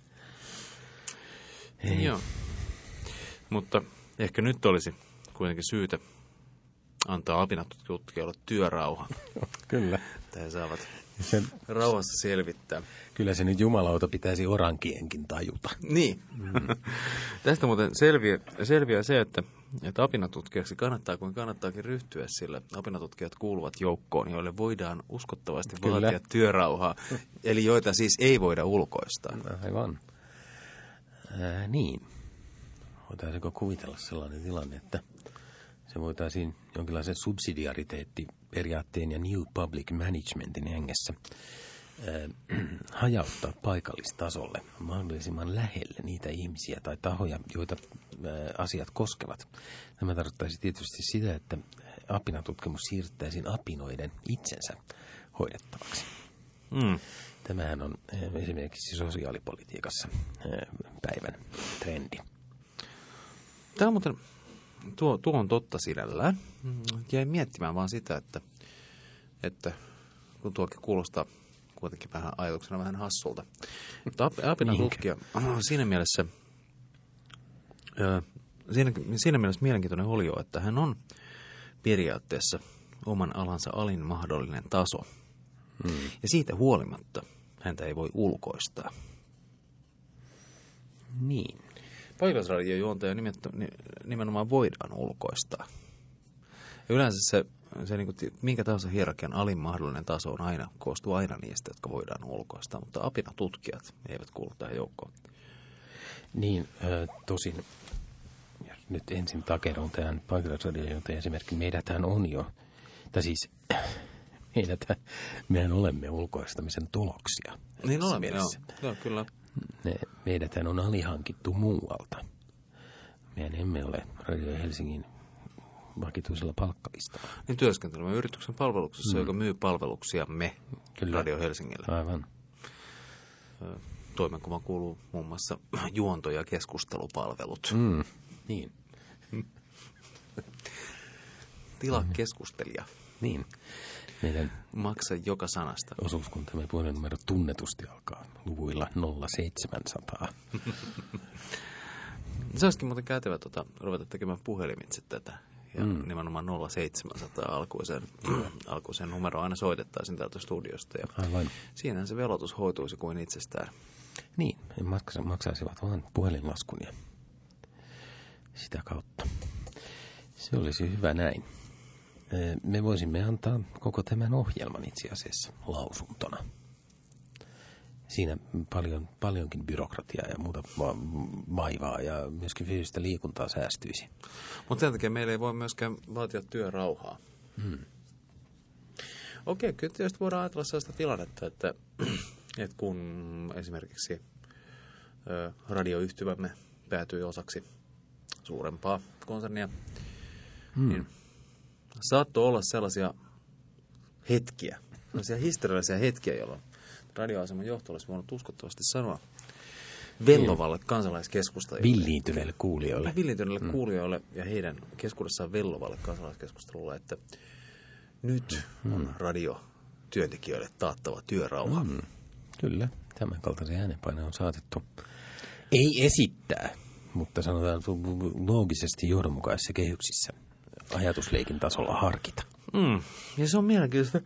Ei. Joo. Mutta ehkä nyt olisi kuitenkin syytä antaa apinatutkijalle työrauha. Kyllä. Että he saavat sen, rauhassa selvittää. Kyllä se nyt jumalauta pitäisi orankienkin tajuta. Niin. Mm. Tästä muuten selviää, selviää se, että, että apinatutkijaksi kannattaa, kun kannattaakin ryhtyä, sillä apinatutkijat kuuluvat joukkoon, joille voidaan uskottavasti Kyllä. vaatia työrauhaa, eli joita siis ei voida ulkoistaa. Aivan. Ää, niin. Voitaisiinko kuvitella sellainen tilanne, että se voitaisiin jonkinlaisen subsidiariteettiperiaatteen ja New Public Managementin hengessä äh, hajauttaa paikallistasolle mahdollisimman lähelle niitä ihmisiä tai tahoja, joita äh, asiat koskevat. Tämä tarkoittaisi tietysti sitä, että apinatutkimus siirrettäisiin apinoiden itsensä hoidettavaksi. Mm. Tämähän on äh, esimerkiksi sosiaalipolitiikassa äh, päivän trendi. Tämä on muuten... Tuo, tuo on totta sinällään. Jäin miettimään vaan sitä, että, että kun tuokin kuulostaa kuitenkin vähän ajatuksena vähän hassulta. Mutta apinatutkija siinä mielessä, siinä, siinä mielessä mielenkiintoinen oli jo, että hän on periaatteessa oman alansa alin mahdollinen taso. Hmm. Ja siitä huolimatta häntä ei voi ulkoistaa. Niin. Paikallisradiojuontaja nimenomaan voidaan ulkoistaa. Ja yleensä se, se niin kuin, minkä tahansa hierarkian alin mahdollinen taso on aina, koostuu aina niistä, jotka voidaan ulkoistaa, mutta apinatutkijat eivät kuulu tähän joukkoon. Niin, äh, tosin, jos nyt ensin takerun tähän paikallisradiojuontajan esimerkiksi, meidäthän on jo, tai siis meidäthän, mehän olemme ulkoistamisen tuloksia. Niin olemme, joo. joo, kyllä. Ne, meidäthän on alihankittu muualta. Mehän emme ole Radio Helsingin vakituisella palkkalistalla. Niin työskentelemme yrityksen palveluksessa, mm. joka myy palveluksiamme Kyllä. Radio Helsingille. Aivan. Toimenkuva kuuluu muun muassa juonto- ja keskustelupalvelut. Mm. Niin. Tilaa mm. keskustelija. Niin. Meidän maksa joka sanasta. Osuuskuntamme puhelinnumero tunnetusti alkaa luvuilla nolla seitsemänsataa. Se olisikin muuten kätevä tuota, ruveta tekemään puhelimitse tätä. Ja mm. nimenomaan nolla seitsemänsataa alkuiseen, alkuiseen numero aina soitettaisiin täältä studiosta. Ja Aivan. Siinähän se velotus hoituisi kuin itsestään. Niin, maksaisivat vain puhelinlaskun ja sitä kautta. Se olisi hyvä näin. Me voisimme antaa koko tämän ohjelman itse asiassa lausuntona. Siinä paljon, paljonkin byrokratiaa ja muuta vaivaa ja myöskin fyysistä liikuntaa säästyisi. Mutta sen takia meillä ei voi myöskään vaatia työrauhaa. Hmm. Okei, kyllä tietysti voidaan ajatella sellaista tilannetta, että, että kun esimerkiksi ö, radioyhtyvämme päätyi osaksi suurempaa konsernia, hmm. niin saattoi olla sellaisia hetkiä, sellaisia historiallisia hetkiä, jolloin radioaseman johto olisi voinut uskottavasti sanoa vellovalle kansalaiskeskustelille. Villiintyneille kuulijoille. Villiintyneille mm. kuulijoille ja heidän keskuudessaan vellovalle kansalaiskeskustelulle, että nyt mm. on radiotyöntekijöille taattava työrauha. Mm. Kyllä, tämän kaltaisen äänenpaine on saatettu. Ei esittää, mutta sanotaan loogisesti johdonmukaisissa kehyksissä. Ajatusleikin tasolla harkita. Mm. Ja se on mielenkiintoista.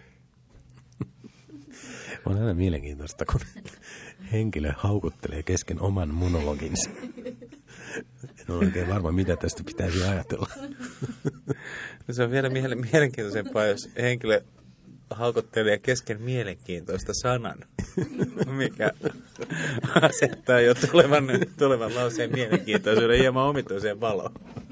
On aina mielenkiintoista, kun henkilö haukuttelee kesken oman monologinsa. En ole oikein varma, mitä tästä pitäisi ajatella. No se on vielä mielenkiintoisempaa, jos henkilö haukuttelee kesken mielenkiintoista sanan, mikä asettaa jo tulevan, tulevan lauseen mielenkiintoisuuden hieman omituiseen valoon.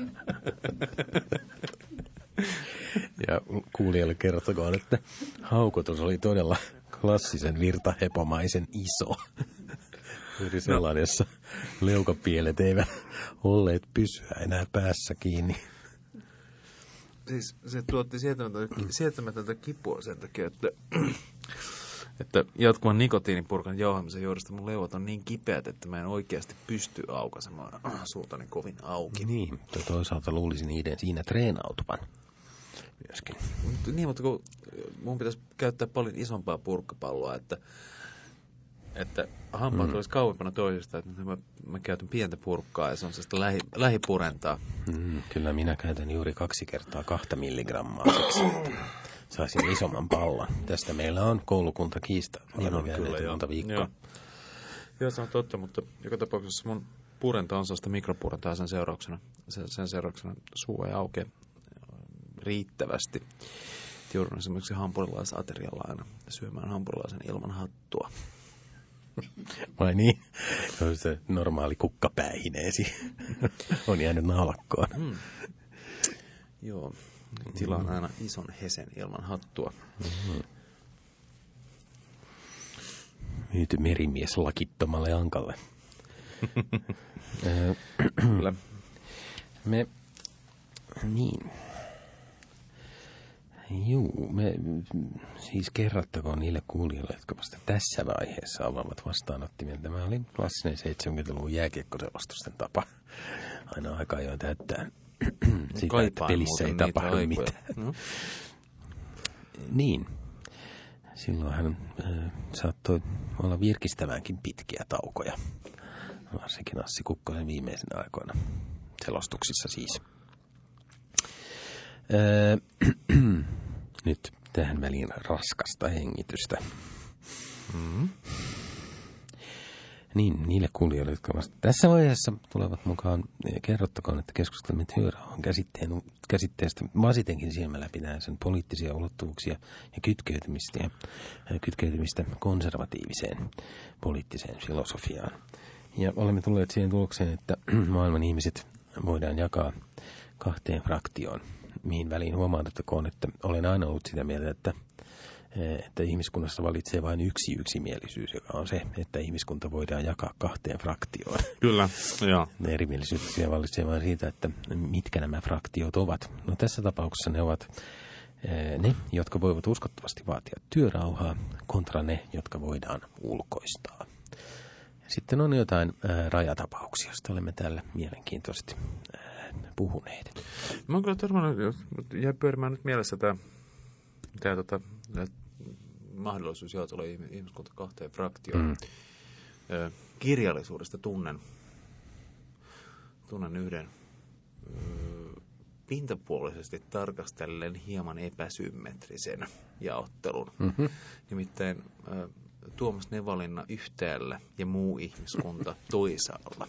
Ja kuulijalle kertokoon, että haukotus oli todella klassisen virtahepomaisen iso. Yri sellainen, jossa leukapielet eivät olleet pysyä enää päässä kiinni. Siis se tuotti sietämätöntä kipua sen takia, että että jatkuvan nikotiinipurkan jauhamisen johdosta mun leuat on niin kipeät, että mä en oikeasti pysty aukaisemaan suutani kovin auki. Niin, toisaalta luulisin niiden siinä treenautuvan myöskin. Niin, mutta kun mun pitäisi käyttää paljon isompaa purkkapalloa, että, että hampaat mm. olisi kauempana toisesta, että mä, mä käytän pientä purkkaa ja se on sellaista lähi, lähipurentaa. Mm, kyllä minä käytän juuri kaksi kertaa kahta milligrammaa siksi, että saisin isomman pallon. Tästä meillä on koulukunta kiista. Olemme käyneet monta viikkoa. Joo. Joo, se on totta, mutta joka tapauksessa mun purenta on sellaista mikropurentaa sen seurauksena. Sen, sen seurauksena suu ei aukea riittävästi. Joudun esimerkiksi hampurilaisaterialla aina syömään hampurilaisen ilman hattua. Vai niin? Se normaali kukkapäihineesi on jäänyt nalakkoon. Mm. Joo, tilaan aina ison hesen ilman hattua. Mm-hmm. Myyty merimies lakittomalle ankalle. Kyllä. Me, niin. Juu, me siis kerrottakoon niille kuulijoille, jotka vasta tässä vaiheessa avaavat vastaanottimia. Tämä oli klassinen seitsemänkymmentäluvun jääkiekkoselostusten tapa. Aina aika ajoin täyttää sitä, että pelissä ei tapahdu mitään. No. Niin. Silloinhan äh, saattoi olla virkistäväänkin pitkiä taukoja. Varsinkin Assi Kukkosen viimeisenä aikoina. Selostuksissa siis. Öö, nyt tähän väliin raskasta hengitystä. Mm. Niin, niille kuulijoille, jotka vasta tässä vaiheessa tulevat mukaan, kerrottakoon, että keskustelemme työrauhan käsitteen, käsitteestä vasitenkin silmällä pitäen sen poliittisia ulottuvuuksia ja kytkeytymistä, ja kytkeytymistä konservatiiviseen poliittiseen filosofiaan. Ja olemme tulleet siihen tulokseen, että maailman ihmiset voidaan jakaa kahteen fraktioon. Mihin väliin huomautettakoon, että olen aina ollut sitä mieltä, että, että ihmiskunnassa valitsee vain yksi yksimielisyys, joka on se, että ihmiskunta voidaan jakaa kahteen fraktioon. Kyllä, joo. Erimielisyyksiä valitsee vain siitä, että mitkä nämä fraktiot ovat. No tässä tapauksessa ne ovat ne, jotka voivat uskottavasti vaatia työrauhaa, kontra ne, jotka voidaan ulkoistaa. Sitten on jotain ää, rajatapauksia, joista olemme täällä mielenkiintoisesti ää, puhuneet. Mä oon kyllä törmännyt, jäi pyörimään nyt mielessä tämä, tämä tota, mahdollisuus jaotella ihmiskunta kahteen fraktioon. Mm. Ää, kirjallisuudesta tunnen, tunnen yhden ää, pintapuolisesti tarkastellen hieman epäsymmetrisen jaottelun. Mm-hmm. Nimittäin ää, Tuomas Nevalinna yhtäällä ja muu ihmiskunta toisaalla.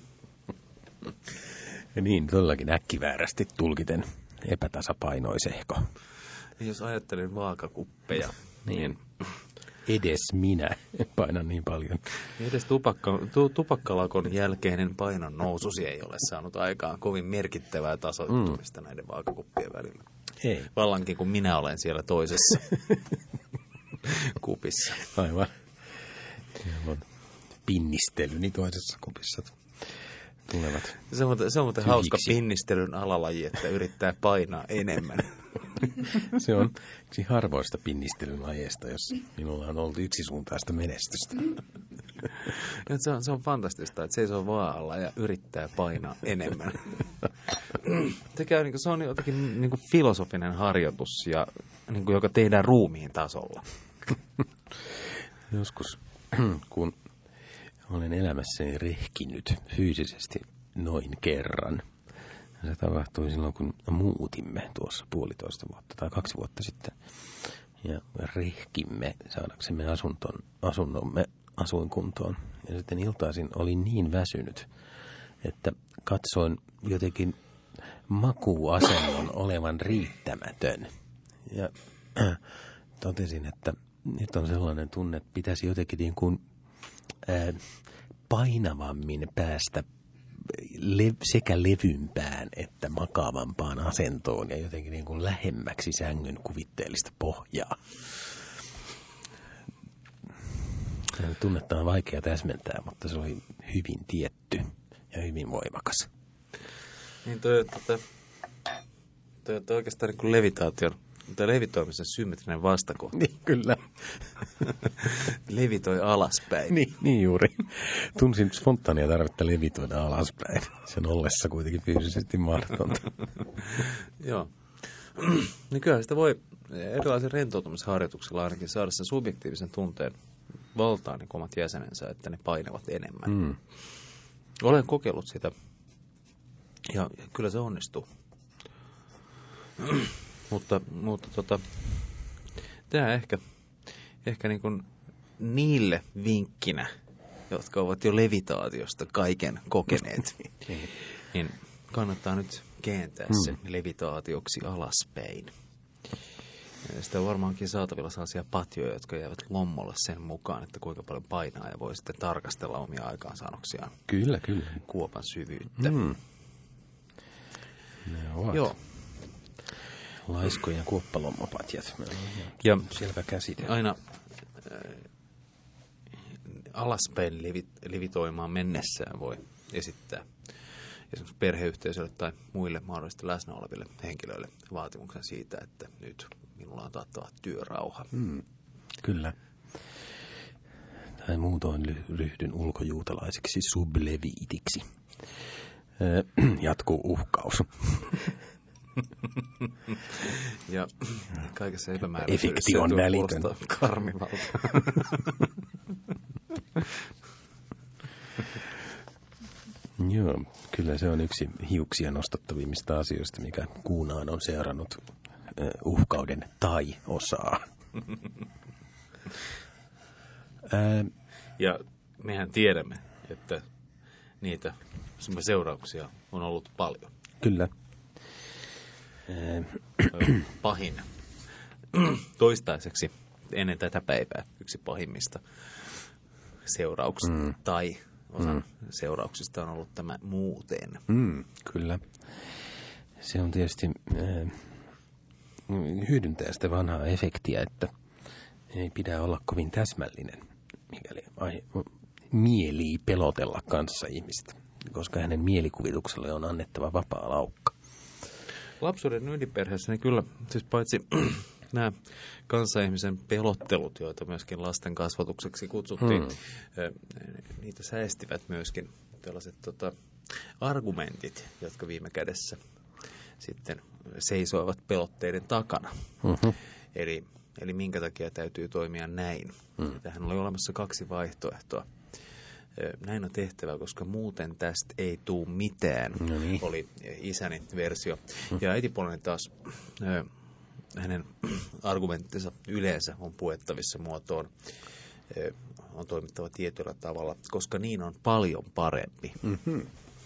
Ja niin, todellakin äkkiväärästi tulkiten epätasapainoisehko. Ja jos ajattelen vaakakuppeja, niin, niin edes minä painan niin paljon. Edes tupakka, tu, tupakkalakon jälkeinen painon noususi ei ole saanut aikaan kovin merkittävää tasoittumista mm. näiden vaakakuppien välillä. Ei. Vallankin, kun minä olen siellä toisessa kupissa. Aivan. Pinnistelyni toisessa kupissa tulevat. Se on, se on muuten hauska pinnistelyn alalaji, että yrittää painaa enemmän. Se on yksi harvoista pinnistelyn lajeista, jos minulla on ollut yksisuuntaista menestystä. Se on, se on fantastista, että seisoo vaalla ja yrittää painaa enemmän. Se, käy, niin kuin, se on jotenkin niin kuin filosofinen harjoitus, ja, niin kuin, joka tehdään ruumiin tasolla. Joskus, kun olen elämässäni rehkinyt fyysisesti noin kerran. Se tapahtui silloin, kun muutimme tuossa puolitoista vuotta tai kaksi vuotta sitten. Ja rehkimme saadaksemme asunton, asunnomme asuinkuntoon. Ja sitten iltaisin olin niin väsynyt, että katsoin jotenkin makuuasennon olevan riittämätön. Ja äh, totesin, että nyt on sellainen tunne, että pitäisi jotenkin niin kuin äh, painavammin päästä le- sekä levympään että makaavampaan asentoon ja jotenkin niin kuin lähemmäksi sängyn kuvitteellista pohjaa. Tunnetta on vaikea täsmentää, mutta se oli hyvin tietty ja hyvin voimakas. Niin toi, toi, toi, toi oikeastaan niin kuin levitaation, tai levitoimisen symmetrinen vastakohta. Niin, kyllä. Levitoi alaspäin. Niin, niin juuri. Tunsin spontaania tarvetta levitoida alaspäin. Sen ollessa kuitenkin fyysisesti mahdotonta. Joo. Niin kyllä sitä voi erilaisen rentoutumisharjoituksilla ainakin saada sen subjektiivisen tunteen valtaan niin omat jäsenensä, että ne painavat enemmän. Mm. Olen kokeillut sitä ja kyllä se onnistuu. mutta mutta tota, tämä ehkä, ehkä niin kuin niille vinkkinä, jotka ovat jo levitaatiosta kaiken kokeneet, niin kannattaa nyt kääntää mm. se levitaatioksi alaspäin. Sitä on varmaankin saatavilla sellaisia patjoja, jotka jäävät lommolle sen mukaan, että kuinka paljon painaa ja voi sitten tarkastella omia aikaansaannoksiaan. Kyllä, kyllä. Kuopan syvyyttä. Mm. Ne ovat Joo. laiskojen kuoppalommopatjat. Ja selvä käsite. Aina äh, alaspäin levit, levitoimaan mennessään voi esittää esimerkiksi perheyhteisölle tai muille mahdollisesti läsnä oleville henkilöille vaatimuksen siitä, että nyt minulla on taattava työrauha. Mm, kyllä. Tai muutoin ryhdyn ulkojuutalaiseksi subleviitiksi. Jatkuu uhkaus. Ja kaikessa epämääräisyydessä efekti on välitön. Karmivalta. Joo, kyllä se on yksi hiuksia nostattavimmista asioista, mikä kuunaan on seurannut uhkauden tai-osaa. Ja mehän tiedämme, että niitä seurauksia on ollut paljon. Kyllä. Pahin. Toistaiseksi ennen tätä päivää yksi pahimmista seurauksista mm. tai osa mm. seurauksista on ollut tämä muuten. Mm, kyllä. Se on tietysti äh, hyödyntää sitä vanhaa efektiä, että ei pidä olla kovin täsmällinen, mikäli ai, mielii pelotella kanssa ihmistä, koska hänen mielikuvitukselle on annettava vapaa laukka. Lapsuuden ydinperheessä niin kyllä, siis paitsi nämä kanssaihmisen pelottelut, joita myöskin lasten kasvatukseksi kutsuttiin, hmm. niitä säestivät myöskin tällaiset tota, argumentit, jotka viime kädessä sitten seisoivat pelotteiden takana. Mm-hmm. Eli, eli minkä takia täytyy toimia näin. Mm. Tähän oli olemassa kaksi vaihtoehtoa. Näin on tehtävä, koska muuten tästä ei tule mitään, no niin. Oli isäni versio. Ja äitipuoleni taas, hänen argumenttinsa yleensä on puettavissa muotoon, on toimittava tietyllä tavalla, koska niin on paljon parempi. Mm-hmm.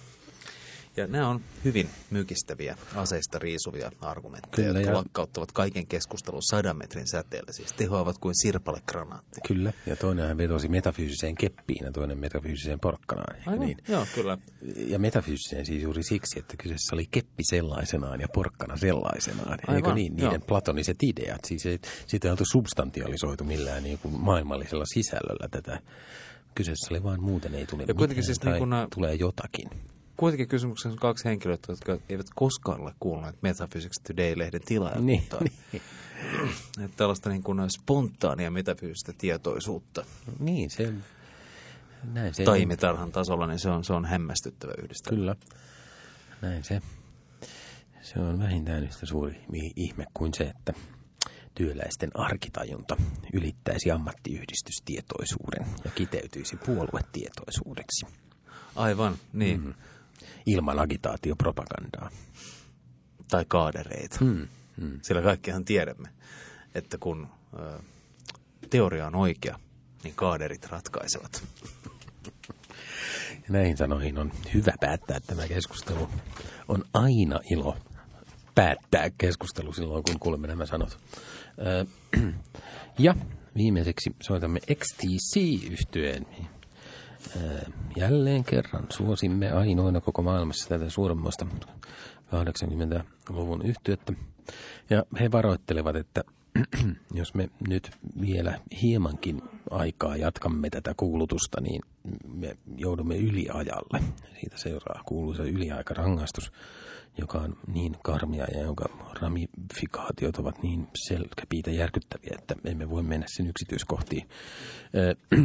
Ja nämä on hyvin mykistäviä, aseista riisuvia argumentteja, Kyllä, jotka ja... lakkauttavat kaiken keskustelun sadan metrin säteellä, siis tehoavat kuin sirpalegranaatti. Kyllä, ja toinen hän vetosi metafyysiseen keppiin ja toinen metafyysiseen porkkanaan. Aivan, niin. Joo, kyllä. Ja metafyysiseen siis juuri siksi, että kyseessä oli keppi sellaisenaan ja porkkana sellaisenaan. Aivan, eikö niin? Niiden joo. platoniset ideat, siis ei, siitä ei oltu substantialisoitu millään niin kuin maailmallisella sisällöllä tätä. Kyseessä oli vaan muuten ei tule mitään siis tai niin kun tulee jotakin. Kuitenkin kysymyksessä on kaksi henkilöä, jotka eivät koskaan ole kuulleet Metaphysics Today-lehden tilaajakuntaa. Niin, niin. Tällaista niin kuin spontaania metafyysistä tietoisuutta. Niin, se näin se taimitarhan tasolla, niin se on, se on hämmästyttävä yhdistelmä. Kyllä, näin se. Se on vähintään yhtä suuri ihme kuin se, että työläisten arkitajunta ylittäisi ammattiyhdistystietoisuuden ja kiteytyisi puoluetietoisuudeksi. Aivan, niin. Mm. Ilman agitaatiopropagandaa. Tai kaadereita. Mm. Mm. Sillä kaikkihan tiedämme, että kun ö, teoria on oikea, niin kaaderit ratkaisevat. Ja näihin sanoihin on hyvä päättää tämä keskustelu. On aina ilo päättää keskustelu silloin, kun kuulemme nämä sanot. Ö, ja viimeiseksi soitamme X T C-yhtyeen. Jälleen kerran suosimme ainoina koko maailmassa tätä suuremmoista kahdeksankymmentäluvun yhtyettä. Ja he varoittelevat, että jos me nyt vielä hiemankin aikaa jatkamme tätä kuulutusta, niin me joudumme yliajalle. Siitä seuraa kuuluisa yliaikarangaistus, joka on niin karmia ja jonka ramifikaatiot ovat niin selkäpiitä järkyttäviä, että emme voi mennä sen yksityiskohtiin.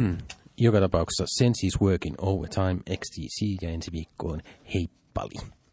Joka tapauksessa Sensi's Working Overtime, X T C ja ensi viikkoon heippali.